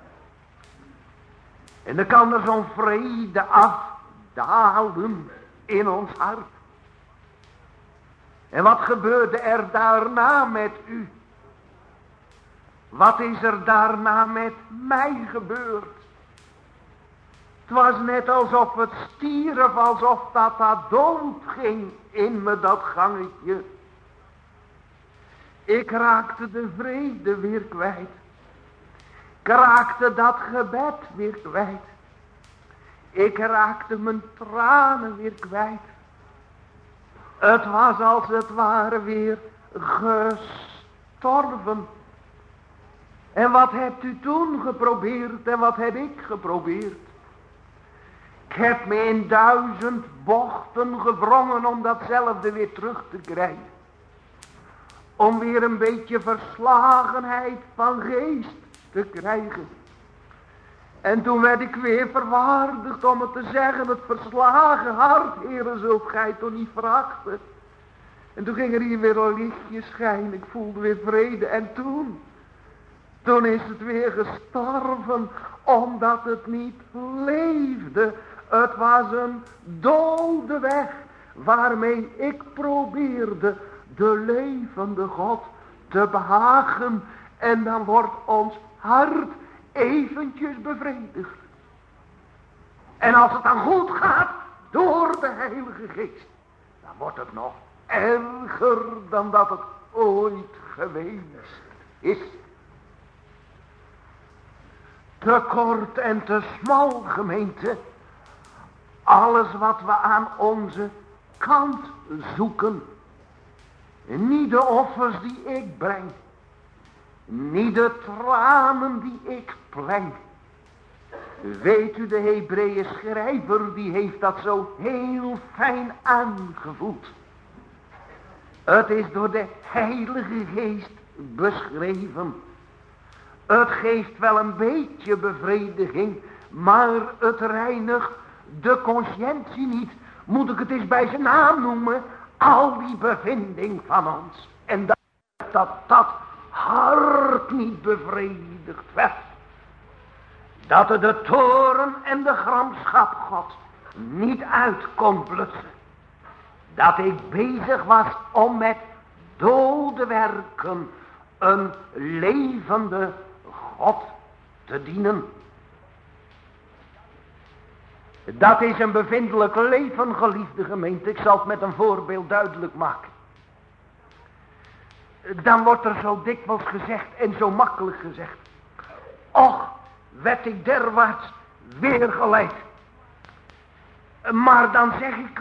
B: En dan kan er zo'n vrede afdalen in ons hart. En wat gebeurde er daarna met u? Wat is er daarna met mij gebeurd? Het was net alsof het stierf, alsof dat dood ging in me, dat gangetje. Ik raakte de vrede weer kwijt. Ik raakte dat gebed weer kwijt. Ik raakte mijn tranen weer kwijt. Het was als het ware weer gestorven. En wat hebt u toen geprobeerd en wat heb ik geprobeerd? Ik heb me in 1000 bochten gewrongen om datzelfde weer terug te krijgen. Om weer een beetje verslagenheid van geest te krijgen. En toen werd ik weer verwaardigd om het te zeggen, het verslagen hart, Heere, zult gij toch niet verachten. En toen ging er hier weer een lichtje schijnen, ik voelde weer vrede. En toen is het weer gestorven, omdat het niet leefde. Het was een dode weg, waarmee ik probeerde de levende God te behagen. En dan wordt ons hart eventjes bevredigd. En als het dan goed gaat, door de Heilige Geest, dan wordt het nog erger dan dat het ooit geweest is. Te kort en te smal, gemeente. Alles wat we aan onze kant zoeken. Niet de offers die ik breng. Niet de tranen die ik pleng. Weet u, de Hebreeën schrijver die heeft dat zo heel fijn aangevoeld. Het is door de Heilige Geest beschreven. Het geeft wel een beetje bevrediging, maar het reinigt de conscientie niet. Moet ik het eens bij zijn naam noemen? Al die bevinding van ons. En dat hart niet bevredigd werd. Dat er de toorn en de gramschap God niet uit kon blussen. Dat ik bezig was om met dode werken een levende God te dienen. Dat is een bevindelijk leven, geliefde gemeente. Ik zal het met een voorbeeld duidelijk maken. Dan wordt er zo dikwijls gezegd en zo makkelijk gezegd. Och, werd ik derwaarts weer geleid. Maar dan zeg ik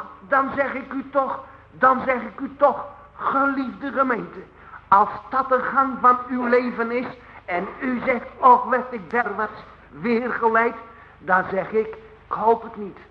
B: u toch, geliefde gemeente. Als dat de gang van uw leven is en u zegt, och, werd ik derwaarts weer geleid. Dan zeg ik hoop het niet.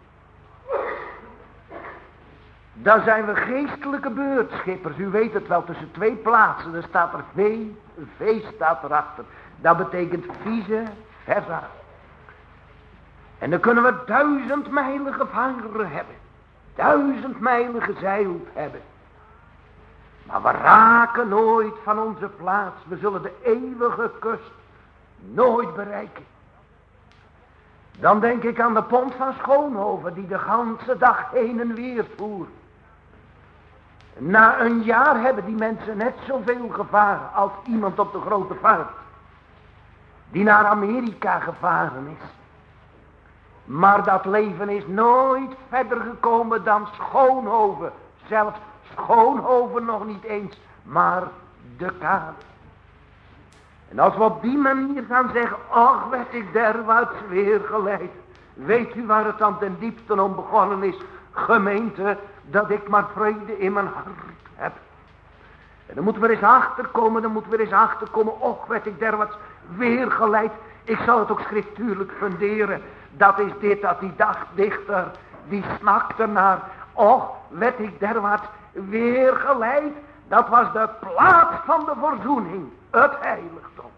B: Dan zijn we geestelijke beurtschippers. U weet het wel, tussen twee plaatsen. Dan staat er V staat erachter. Dat betekent vice versa. En dan kunnen we 1000 mijlen gevaren hebben. 1000 mijlen gezeild hebben. Maar we raken nooit van onze plaats. We zullen de eeuwige kust nooit bereiken. Dan denk ik aan de pont van Schoonhoven die de ganse dag heen en weer voer. Na een jaar hebben die mensen net zoveel gevaren als iemand op de grote vaart. Die naar Amerika gevaren is. Maar dat leven is nooit verder gekomen dan Schoonhoven. Zelfs Schoonhoven nog niet eens, maar de kade. En als we op die manier gaan zeggen, ach werd ik derwaarts weer geleid. Weet u waar het aan ten diepste om begonnen is? Gemeente, dat ik maar vrede in mijn hart heb. En dan moeten we eens achterkomen, och werd ik derwaarts weer geleid. Ik zal het ook schriftuurlijk funderen. Dat is dit, dat die dagdichter, die snakte naar, och werd ik derwaarts weer geleid. Dat was de plaats van de verzoening, het heiligdom.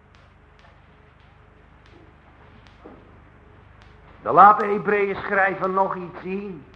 B: De late Hebreeën schrijven nog iets zien.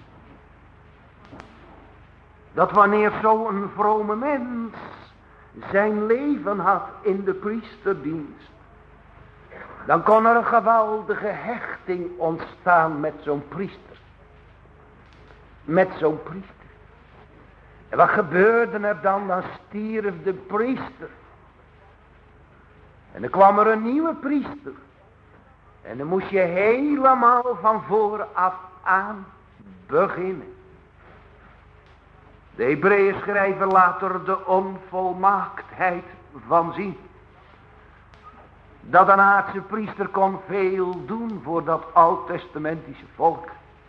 B: Dat wanneer zo'n vrome mens zijn leven had in de priesterdienst, dan kon er een geweldige hechting ontstaan met zo'n priester. Met zo'n priester. En wat gebeurde er dan? Dan stierf de priester. En dan kwam er een nieuwe priester. En dan moest je helemaal van vooraf aan beginnen. De Hebreeën schrijven later de onvolmaaktheid van zien. Dat een aardse priester kon veel doen voor dat oud-testamentische volk.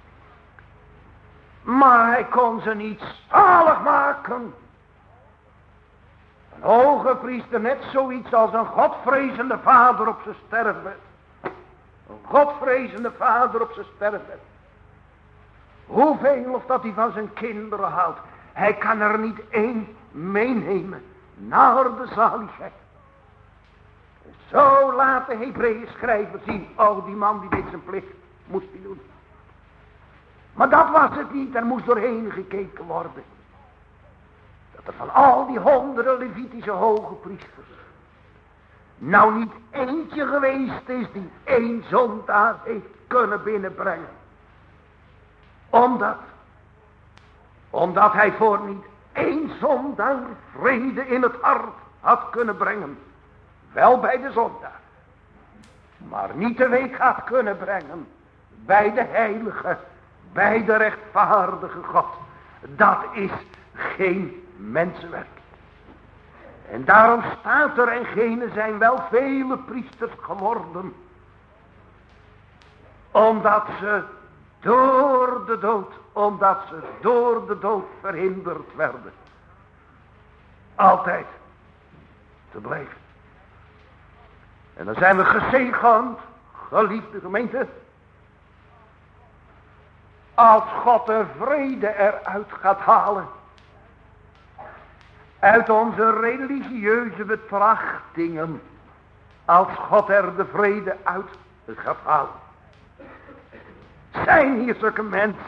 B: Maar hij kon ze niet zalig maken. Een hoge priester, net zoiets als een godvrezende vader op zijn sterfbed. Een godvrezende vader op zijn sterfbed. Hoeveel of dat hij van zijn kinderen houdt. Hij kan er niet één meenemen naar de zaligheid. Zo laat de Hebreeën schrijver zien. Oh, die man die deed zijn plicht. Moest hij doen. Maar dat was het niet. Er moest doorheen gekeken worden. Dat er van al die honderden Levitische hoge priesters nou niet eentje geweest is die één zondaar heeft kunnen binnenbrengen. Omdat hij voor niet één zondaar vrede in het hart had kunnen brengen. Wel bij de zondaar. Maar niet teweeg had kunnen brengen bij de heilige, bij de rechtvaardige God. Dat is geen mensenwerk. En daarom staat er, en gene zijn wel vele priesters geworden. Omdat ze door de dood verhinderd werden. Altijd te blijven. En dan zijn we gezegend, geliefde gemeente. Als God de vrede eruit gaat halen. Uit onze religieuze betrachtingen. Als God er de vrede uit gaat halen. Zijn hier zulke mensen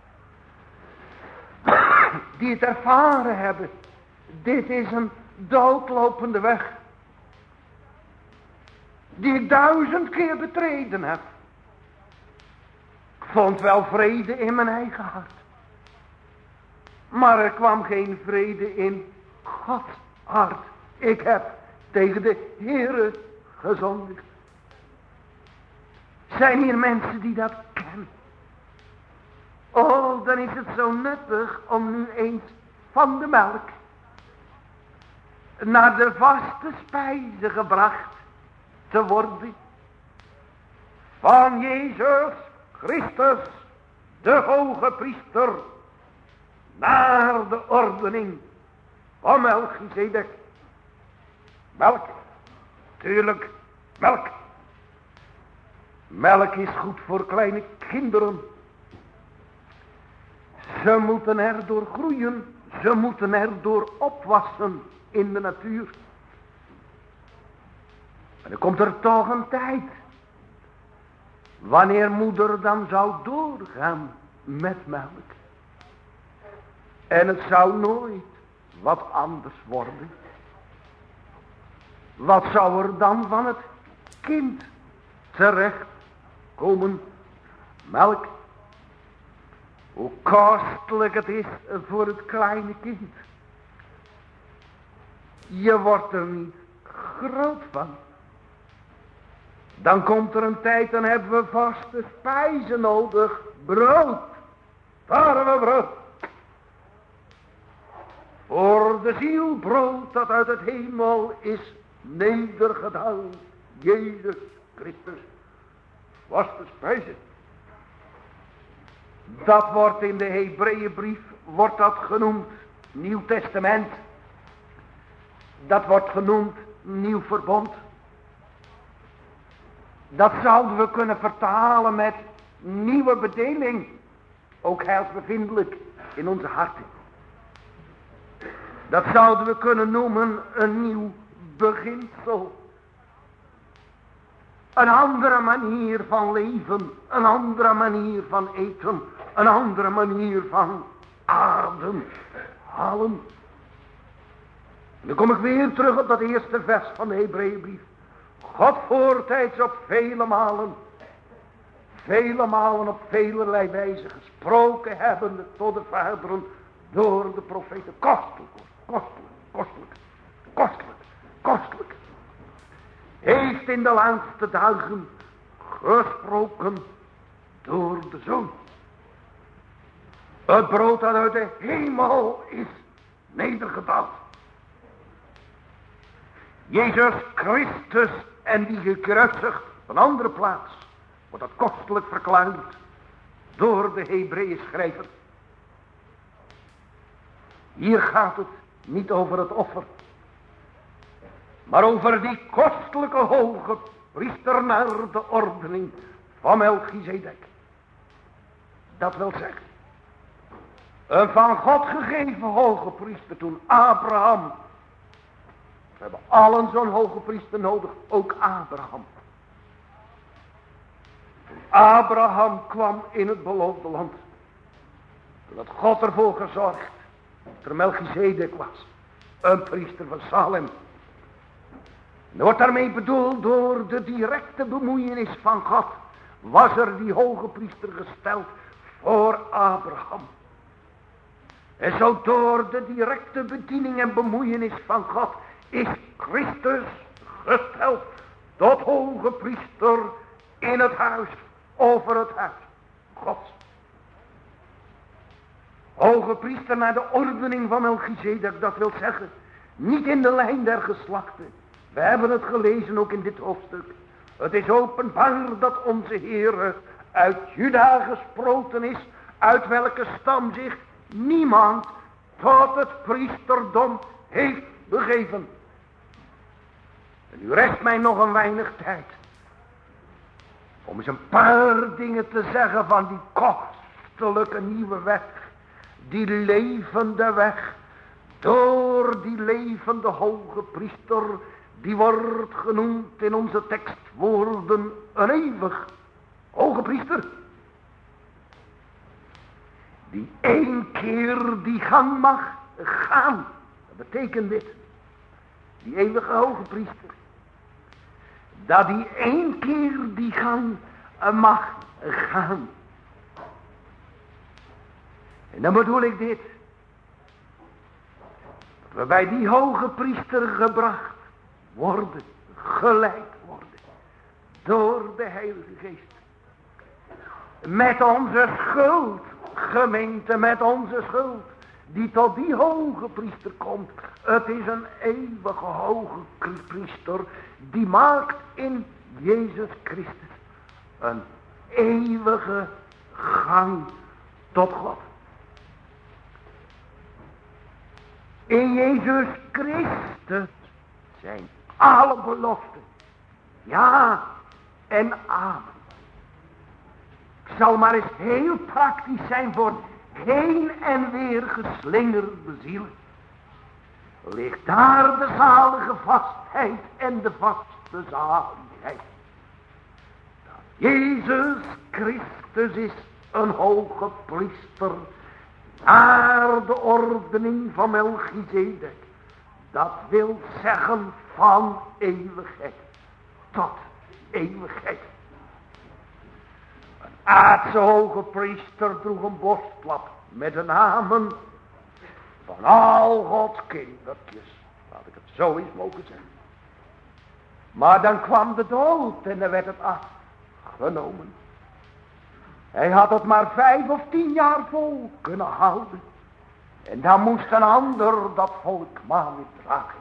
B: die het ervaren hebben. Dit is een doodlopende weg. Die ik 1000 keer betreden heb. Ik vond wel vrede in mijn eigen hart. Maar er kwam geen vrede in Gods hart. Ik heb tegen de Heere gezondigd. Zijn hier mensen die dat kennen? Oh, dan is het zo nuttig om nu eens van de melk naar de vaste spijze gebracht te worden. Van Jezus Christus, de hoge priester, naar de ordening van Melchizedek. Melk, tuurlijk, melk. Melk is goed voor kleine kinderen. Ze moeten er door groeien. Ze moeten er door opwassen in de natuur. En dan komt er toch een tijd. Wanneer moeder dan zou doorgaan met melk. En het zou nooit wat anders worden. Wat zou er dan van het kind terecht komen? Melk. Hoe kostelijk het is voor het kleine kind. Je wordt er niet groot van. Dan komt er een tijd, dan hebben we vaste spijzen nodig. Brood. Tarwebrood. Voor de ziel brood dat uit het hemel is nedergedaald. Jezus Christus. Vaste spijzen. Dat wordt in de Hebreeënbrief, wordt dat genoemd Nieuw Testament. Dat wordt genoemd Nieuw Verbond. Dat zouden we kunnen vertalen met nieuwe bedeling. Ook heilsbevindelijk in onze harten. Dat zouden we kunnen noemen een nieuw beginsel. Een andere manier van leven. Een andere manier van eten. Een andere manier van ademhalen. En dan kom ik weer terug op dat eerste vers van de Hebreeënbrief. God voortijds op vele malen op velerlei wijze gesproken hebben tot de vaderen door de profeten. Kostelijk. Heeft in de laatste dagen gesproken door de Zoon. Het brood dat uit de hemel is nedergedaald. Jezus Christus en die gekruisigd op een andere plaats wordt dat kostelijk verklaard door de Hebreeën schrijver. Hier gaat het niet over het offer, maar over die kostelijke hoge priester naar de ordening van Melchizedek. Dat wil zeggen, een van God gegeven hoge priester toen Abraham. We hebben allen zo'n hoge priester nodig, ook Abraham. Toen Abraham kwam in het beloofde land, toen had God ervoor gezorgd dat er Melchizedek was, een priester van Salem. En wordt daarmee bedoeld door de directe bemoeienis van God, was er die hoge priester gesteld voor Abraham. En zo door de directe bediening en bemoeienis van God is Christus gesteld tot hoge priester in het huis, over het huis Gods. Hoge priester naar de ordening van Melchizedek, dat wil zeggen, niet in de lijn der geslachten. We hebben het gelezen ook in dit hoofdstuk. Het is openbaar dat onze Heer uit Juda gesproten is, uit welke stam zich niemand tot het priesterdom heeft begeven. En nu rest mij nog een weinig tijd om eens een paar dingen te zeggen van die kostelijke nieuwe weg, die levende weg, door die levende hoge priester, die wordt genoemd in onze tekstwoorden een eeuwig hoge priester, die één keer die gang mag gaan. Dat betekent dit, die eeuwige hoge priester, dat die één keer die gang mag gaan. En dan bedoel ik dit, dat we bij die hoge priester gebracht worden, geleid worden, door de Heilige Geest. Met onze schuld, gemeente, met onze schuld, die tot die hoge priester komt. Het is een eeuwige hoge priester, die maakt in Jezus Christus een eeuwige gang tot God. In Jezus Christus zijn alle beloften ja en amen. zal maar eens heel praktisch zijn voor heen en weer geslingerde zielen. Ligt daar de zalige vastheid en de vaste zaligheid. Dat Jezus Christus is een hoge priester naar de ordening van Melchizedek. Dat wil zeggen van eeuwigheid tot eeuwigheid. Een aardse hoge priester droeg een borstlap met de namen van al Gods kindertjes. Laat ik het zo eens mogen zeggen. Maar dan kwam de dood en dan werd het afgenomen. Hij had het maar 5 of 10 jaar vol kunnen houden. En dan moest een ander dat volk maar weer dragen.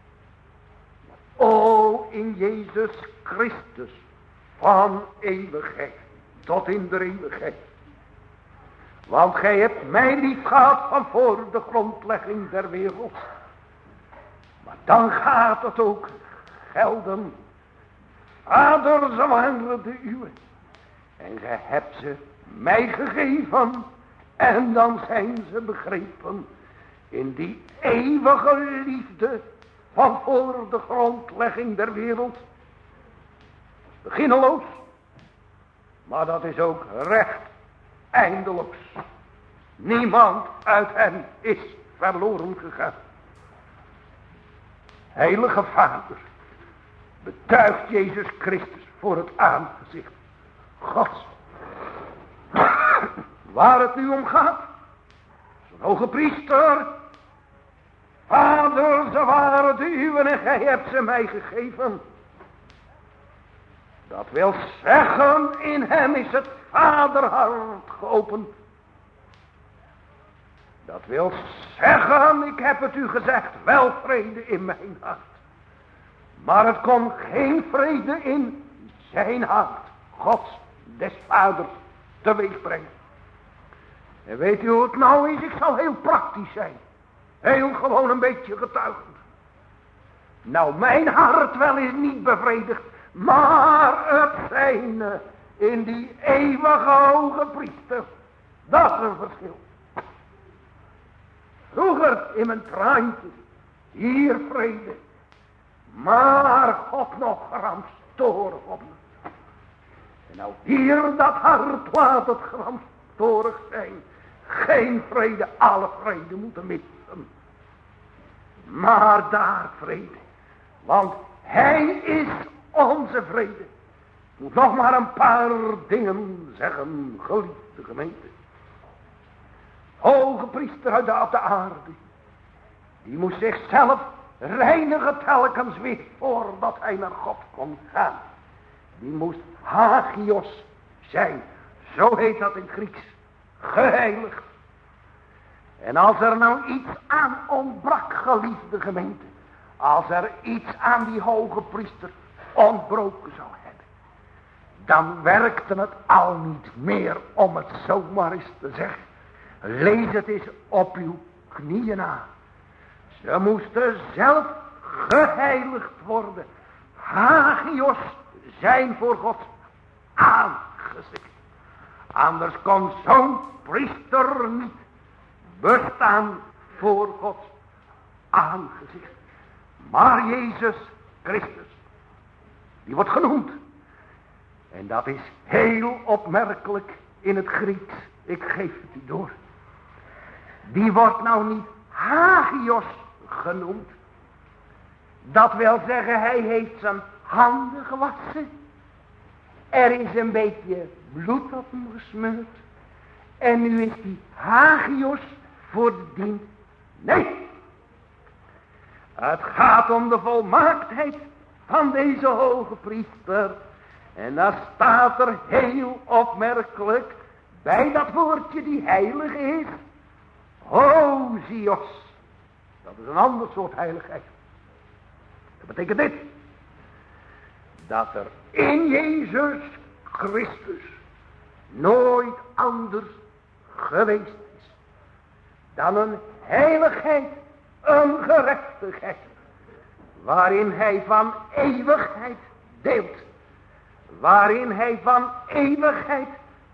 B: O, in Jezus Christus, van eeuwigheid tot in de eeuwigheid. Want gij hebt mij lief gehad van voor de grondlegging der wereld. Maar dan gaat het ook gelden. Vader, ze waren de uwe. En gij hebt ze mij gegeven. En dan zijn ze begrepen in die eeuwige liefde van voor de grondlegging der wereld. Beginneloos. Maar dat is ook recht eindeloos. Niemand uit hen is verloren gegaan. Heilige Vader, betuigt Jezus Christus voor het aangezicht Gods. Waar het nu om gaat, zo'n hoge priester. Vader, ze waren de uwen en gij hebt ze mij gegeven. Dat wil zeggen, in hem is het vaderhart geopend. Dat wil zeggen, ik heb het u gezegd, wel vrede in mijn hart. Maar het kon geen vrede in zijn hart, Gods, des vaders, teweeg brengen. En weet u hoe het nou is? Ik zal heel praktisch zijn. Heel gewoon een beetje getuigend. Nou, mijn hart wel is niet bevredigd. Maar het zijn in die eeuwige hoge priester. Dat is een verschil. Vroeger in mijn traantjes. Hier vrede. Maar God nog gramstorig op me. En nou hier dat hart laat het gramstorig zijn. Geen vrede, alle vrede moeten missen. Maar daar vrede. Want hij is onze vrede. Ik moet nog maar een paar dingen zeggen, geliefde gemeente. Hoge priester uit op de aarde. Die moest zichzelf reinigen telkens weer voordat hij naar God kon gaan. Die moest hagios zijn. Zo heet dat in Grieks. Geheiligd. En als er nou iets aan ontbrak, geliefde gemeente. Als er iets aan die hoge priester ontbroken zou hebben. Dan werkte het al niet meer, om het zomaar eens te zeggen. Lees het eens op uw knieën na. Ze moesten zelf geheiligd worden. Hagios zijn voor Gods aangezicht. Anders kon zo'n priester niet bestaan voor Gods aangezicht. Maar Jezus Christus, die wordt genoemd. En dat is heel opmerkelijk in het Grieks. Ik geef het u door. Die wordt nou niet hagios genoemd. Dat wil zeggen, hij heeft zijn handen gewassen. Er is een beetje bloed op hem gesmeurd. En nu is die hagios voor de dienst. Nee. Het gaat om de volmaaktheid van deze hoge priester. En dan staat er heel opmerkelijk bij dat woordje die heilig is. Hozios. Dat is een ander soort heiligheid. Dat betekent dit. Dat er in Jezus Christus nooit anders geweest is dan een heiligheid, een gerechtigheid, waarin hij van eeuwigheid deelt, waarin hij van eeuwigheid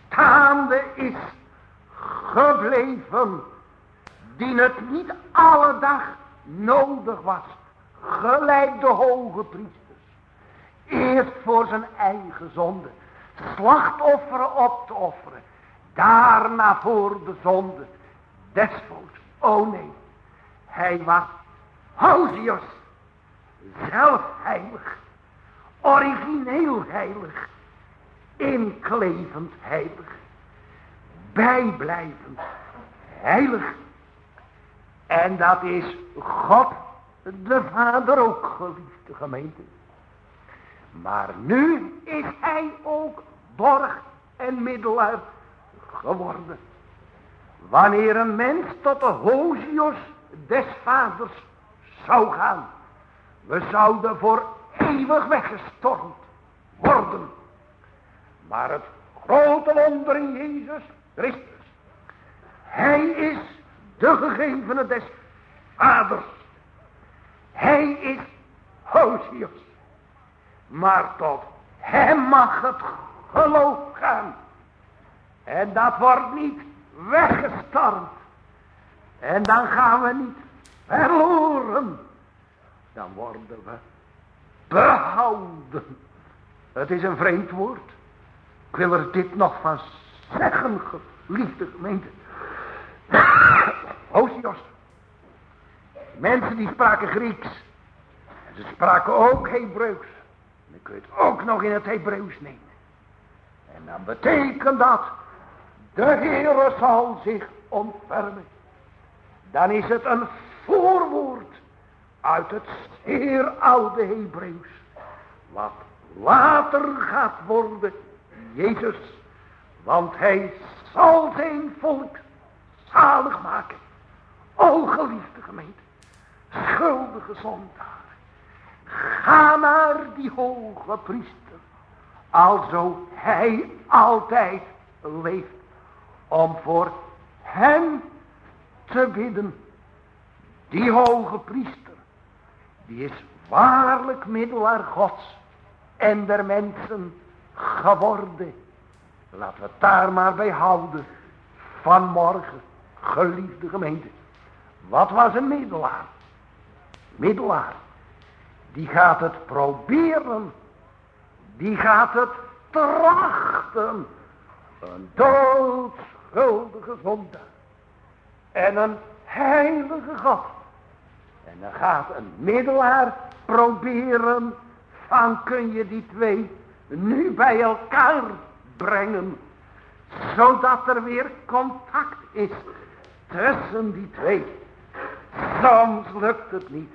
B: staande is gebleven, die het niet alle dag nodig was, gelijk de hoge priesters, eerst voor zijn eigen zonde slachtofferen op te offeren, daarna voor de zonde des volks. O nee, hij was Hozios, zelf heilig, origineel heilig, inklevend heilig, bijblijvend heilig. En dat is God de Vader ook, geliefde gemeente. Maar nu is hij ook borg en middelaar geworden. Wanneer een mens tot de Hozios des Vaders zou gaan, we zouden voor eeuwig weggestormd worden. Maar het grote wonder in Jezus Christus, hij is de gegevene des Vaders. Hij is Hozios. Maar tot hem mag het geloof gaan. En dat wordt niet weggestormd. En dan gaan we niet verloren. Dan worden we behouden. Het is een vreemd woord. Ik wil er dit nog van zeggen, geliefde gemeente. Hozios. Mensen die spraken Grieks. En ze spraken ook Hebreeuws. En ik kun je het ook nog in het Hebreeuws nemen. En dan betekent dat, de Heere zal zich ontfermen. Dan is het een voorwoord uit het zeer oude Hebreeuws. Wat later gaat worden Jezus. Want hij zal zijn volk zalig maken. O geliefde gemeente, schuldige zondaren, ga naar die hoge priester, alzo hij altijd leeft, om voor hem te bidden. Die hoge priester, die is waarlijk middelaar Gods en der mensen geworden. Laten we het daar maar bij houden vanmorgen, geliefde gemeente. Wat was een middelaar? Middelaar, die gaat het proberen, die gaat het trachten. Een doodschuldige zondaar en een heilige God. En dan gaat een middelaar proberen van, kun je die twee nu bij elkaar brengen, zodat er weer contact is tussen die twee. Soms lukt het niet.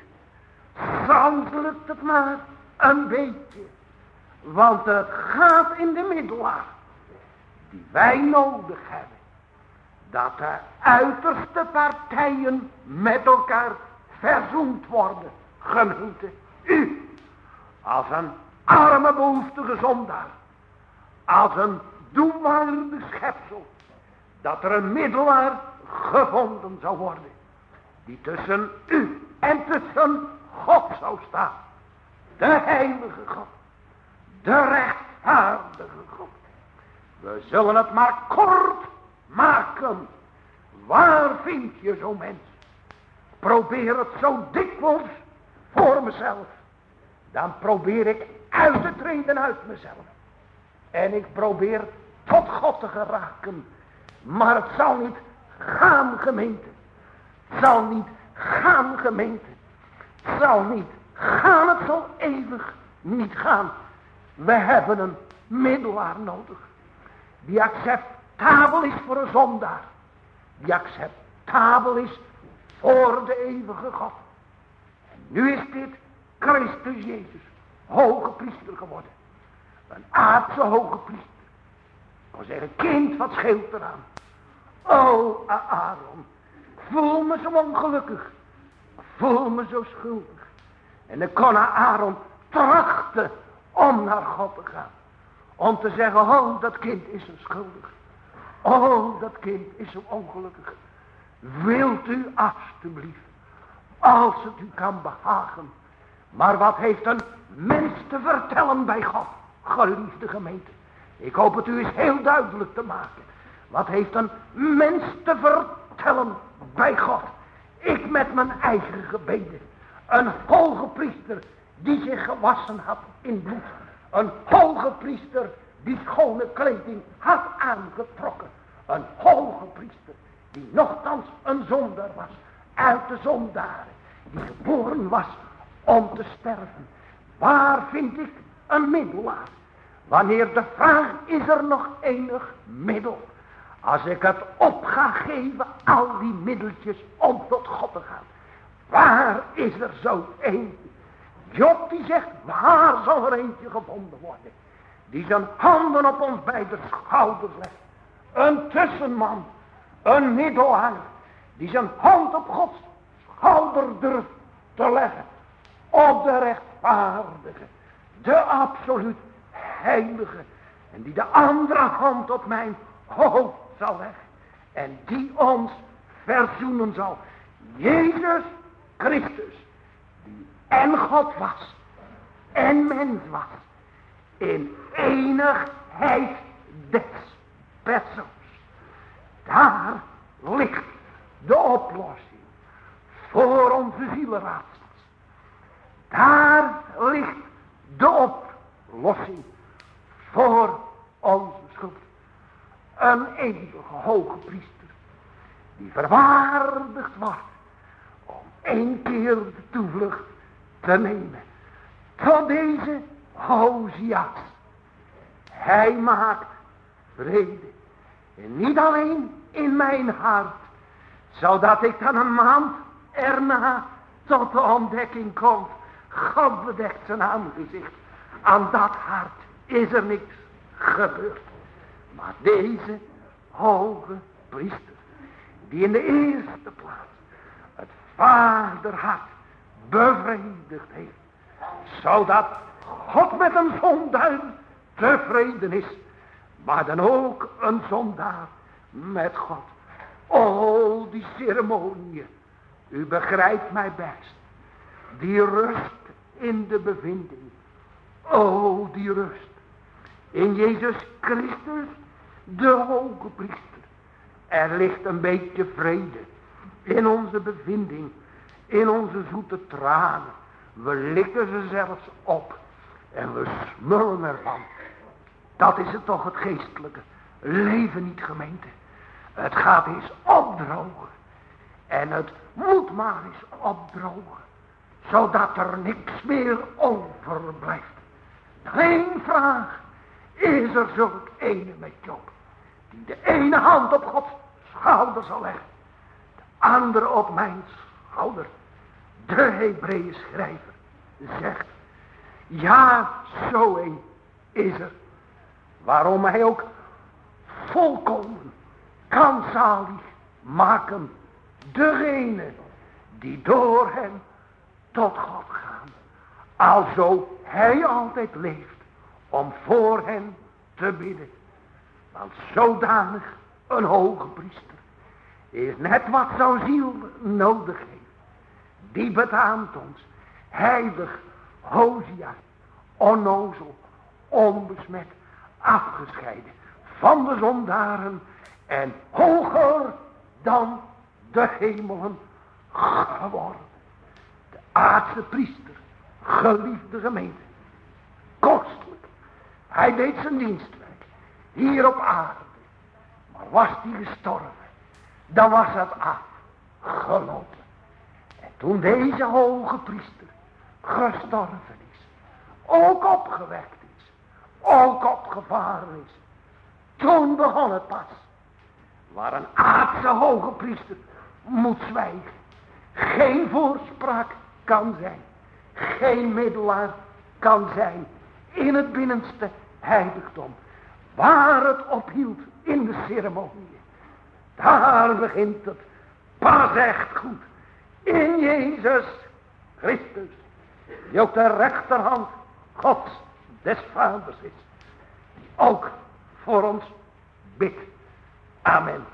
B: Soms lukt het maar een beetje. Want het gaat in de middelaar die wij nodig hebben, dat de uiterste partijen met elkaar verzoend worden. Gemeente, u, als een arme behoeftige zondaar, als een doelwaarde schepsel, dat er een middelaar gevonden zou worden, die tussen u en tussen God zou staan. De heilige God, de rechtvaardige God. We zullen het maar kort maken. Waar vind je zo'n mens? Probeer het zo dikwijls voor mezelf. Dan probeer ik uit te treden uit mezelf. En ik probeer tot God te geraken. Maar het zal niet gaan, gemeente. Het zal niet gaan, gemeente. Het zal niet gaan, het zal eeuwig niet gaan. We hebben een middelaar nodig. Die acceptabel is voor een zondaar. Die acceptabel is voor de eeuwige God. En nu is dit Christus Jezus, hoge priester geworden. Een aardse hoge priester. Ik wil zeggen, kind, wat scheelt eraan? O Aaron, voel me zo ongelukkig. Voel me zo schuldig. En dan kon Aaron trachten om naar God te gaan. Om te zeggen, oh, dat kind is zo schuldig. Oh, dat kind is zo ongelukkig. Wilt u alstublieft, als het u kan behagen. Maar wat heeft een mens te vertellen bij God, geliefde gemeente? Ik hoop het u eens heel duidelijk te maken. Wat heeft een mens te vertellen bij God? Ik met mijn eigen gebeden. Een hoge priester die zich gewassen had in bloed. Een hoge priester die schone kleding had aangetrokken. Een hoge priester die nochtans een zondaar was. Uit de zondaren. Die geboren was om te sterven. Waar vind ik een middelaar? Wanneer de vraag is er nog enig middel. Als ik het op ga geven, al die middeltjes om tot God te gaan. Waar is er zo een? Job die zegt, waar zal er eentje gevonden worden? Die zijn handen op ons beide schouders legt. Een tussenman, een middelhanger. Die zijn hand op Gods schouder durft te leggen. Op de rechtvaardige, de absoluut heilige. En die de andere hand op mijn hoofd zal leggen. En die ons verzoenen zal. Jezus Christus. Die en God was. En mens was. In enigheid des persoons. Daar ligt de oplossing. Voor onze zielenraadsels. Daar ligt de oplossing. Voor onze schuld. Een eeuwige hoge priester. Die verwaardigd wordt. Om één keer de toevlucht te nemen. Tot deze Hosias. Hij maakt vrede. En niet alleen in mijn hart. Zodat ik dan een maand erna tot de ontdekking kom. God bedekt zijn aangezicht. Aan dat hart is er niks gebeurd. Maar deze hoge priester. Die in de eerste plaats het vaderhart bevredigd heeft. Zodat God met een zondaar tevreden is. Maar dan ook een zondaar met God. Oh, die ceremonie. U begrijpt mij best. Die rust in de bevinding. Oh, die rust. In Jezus Christus, de hoge priester. Er ligt een beetje vrede in onze bevinding. In onze zoete tranen. We likken ze zelfs op. En we smullen ervan. Dat is het toch het geestelijke leven niet, gemeente. Het gaat eens opdrogen. En het moet maar eens opdrogen. Zodat er niks meer overblijft. Geen vraag. Is er zulk ene met Job. Die de ene hand op Gods schouder zal leggen. De andere op mijn schouder. De Hebreeën schrijver zegt. Ja, zo een is er. Waarom hij ook volkomen kan zalig maken. Degene die door hem tot God gaan. Alzo hij altijd leeft om voor hen te bidden. Want zodanig een hoge priester is net wat zo'n ziel nodig heeft. Die betaamt ons heilig Hosias, onnozel, onbesmet, afgescheiden van de zondaren en hoger dan de hemelen geworden. De aardse priester, geliefde gemeente, kostelijk. Hij deed zijn dienstwerk hier op aarde. Maar was hij gestorven, dan was het afgelopen. En toen deze hoge priester gestorven is, ook opgewekt is, ook opgevaren is, toen begon het pas. Waar een aardse hoge priester moet zwijgen, geen voorspraak kan zijn, geen middelaar kan zijn in het binnenste heiligdom, waar het ophield in de ceremonie. Daar begint het pas echt goed. In Jezus Christus, die ook de rechterhand Gods des Vaders is, die ook voor ons bidt. Amen.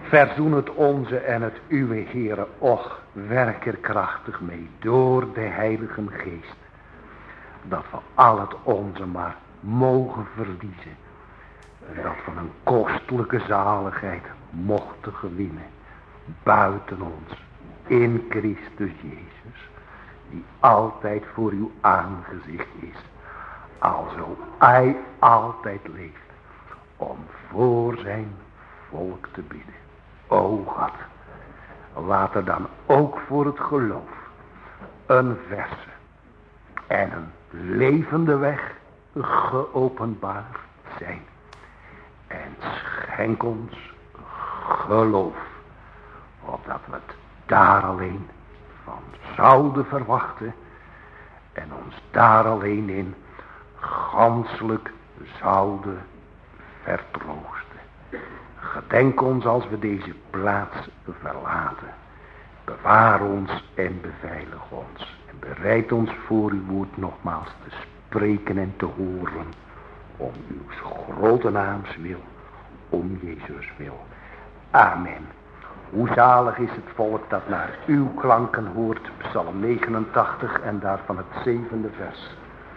C: Verzoen het onze en het uwe, Heere, och, werk er krachtig mee door de Heilige Geest. Dat we al het onze maar mogen verliezen. En dat we een kostelijke zaligheid mochten gewinnen. Buiten ons, in Christus Jezus, die altijd voor uw aangezicht is. Alzo hij altijd leeft, om voor zijn volk te bidden. O God, laat er dan ook voor het geloof een verse en een levende weg geopenbaard zijn. En schenk ons geloof, opdat we het daar alleen van zouden verwachten en ons daar alleen in ganselijk zouden vertroosten. Gedenk ons als we deze plaats verlaten. Bewaar ons en beveilig ons. En bereid ons voor uw woord nogmaals te spreken en te horen. Om uw grote naams wil. Om Jezus wil. Amen. Hoe zalig is het volk dat naar uw klanken hoort. Psalm 89 en daarvan het 7e vers.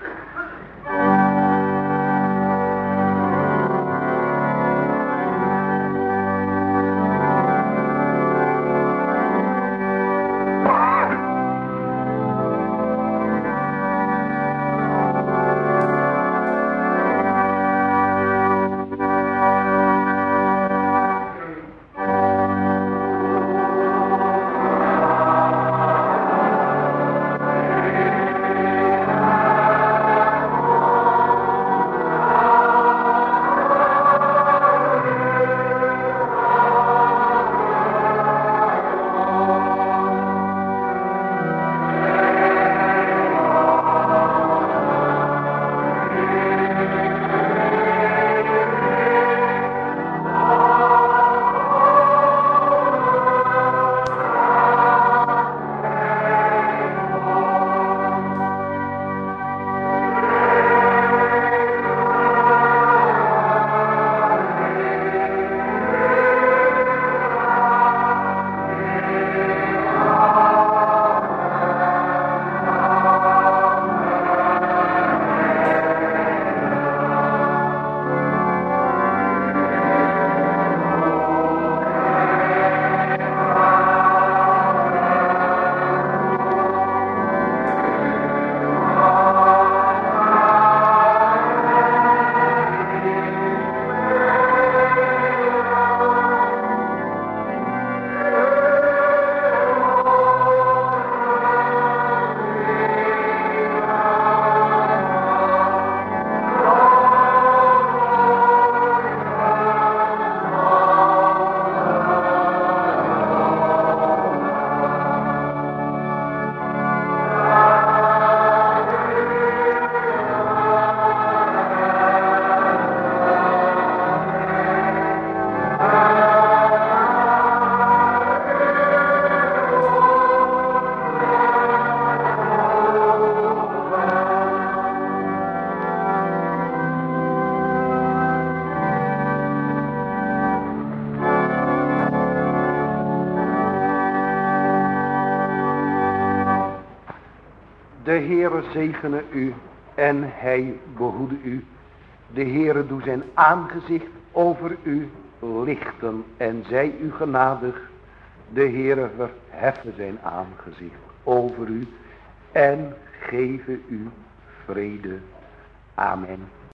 C: De Heere zegene u en hij behoede u. De Heere doe zijn aangezicht over u lichten en zij u genadig. De Heere verheffen zijn aangezicht over u en geven u vrede. Amen.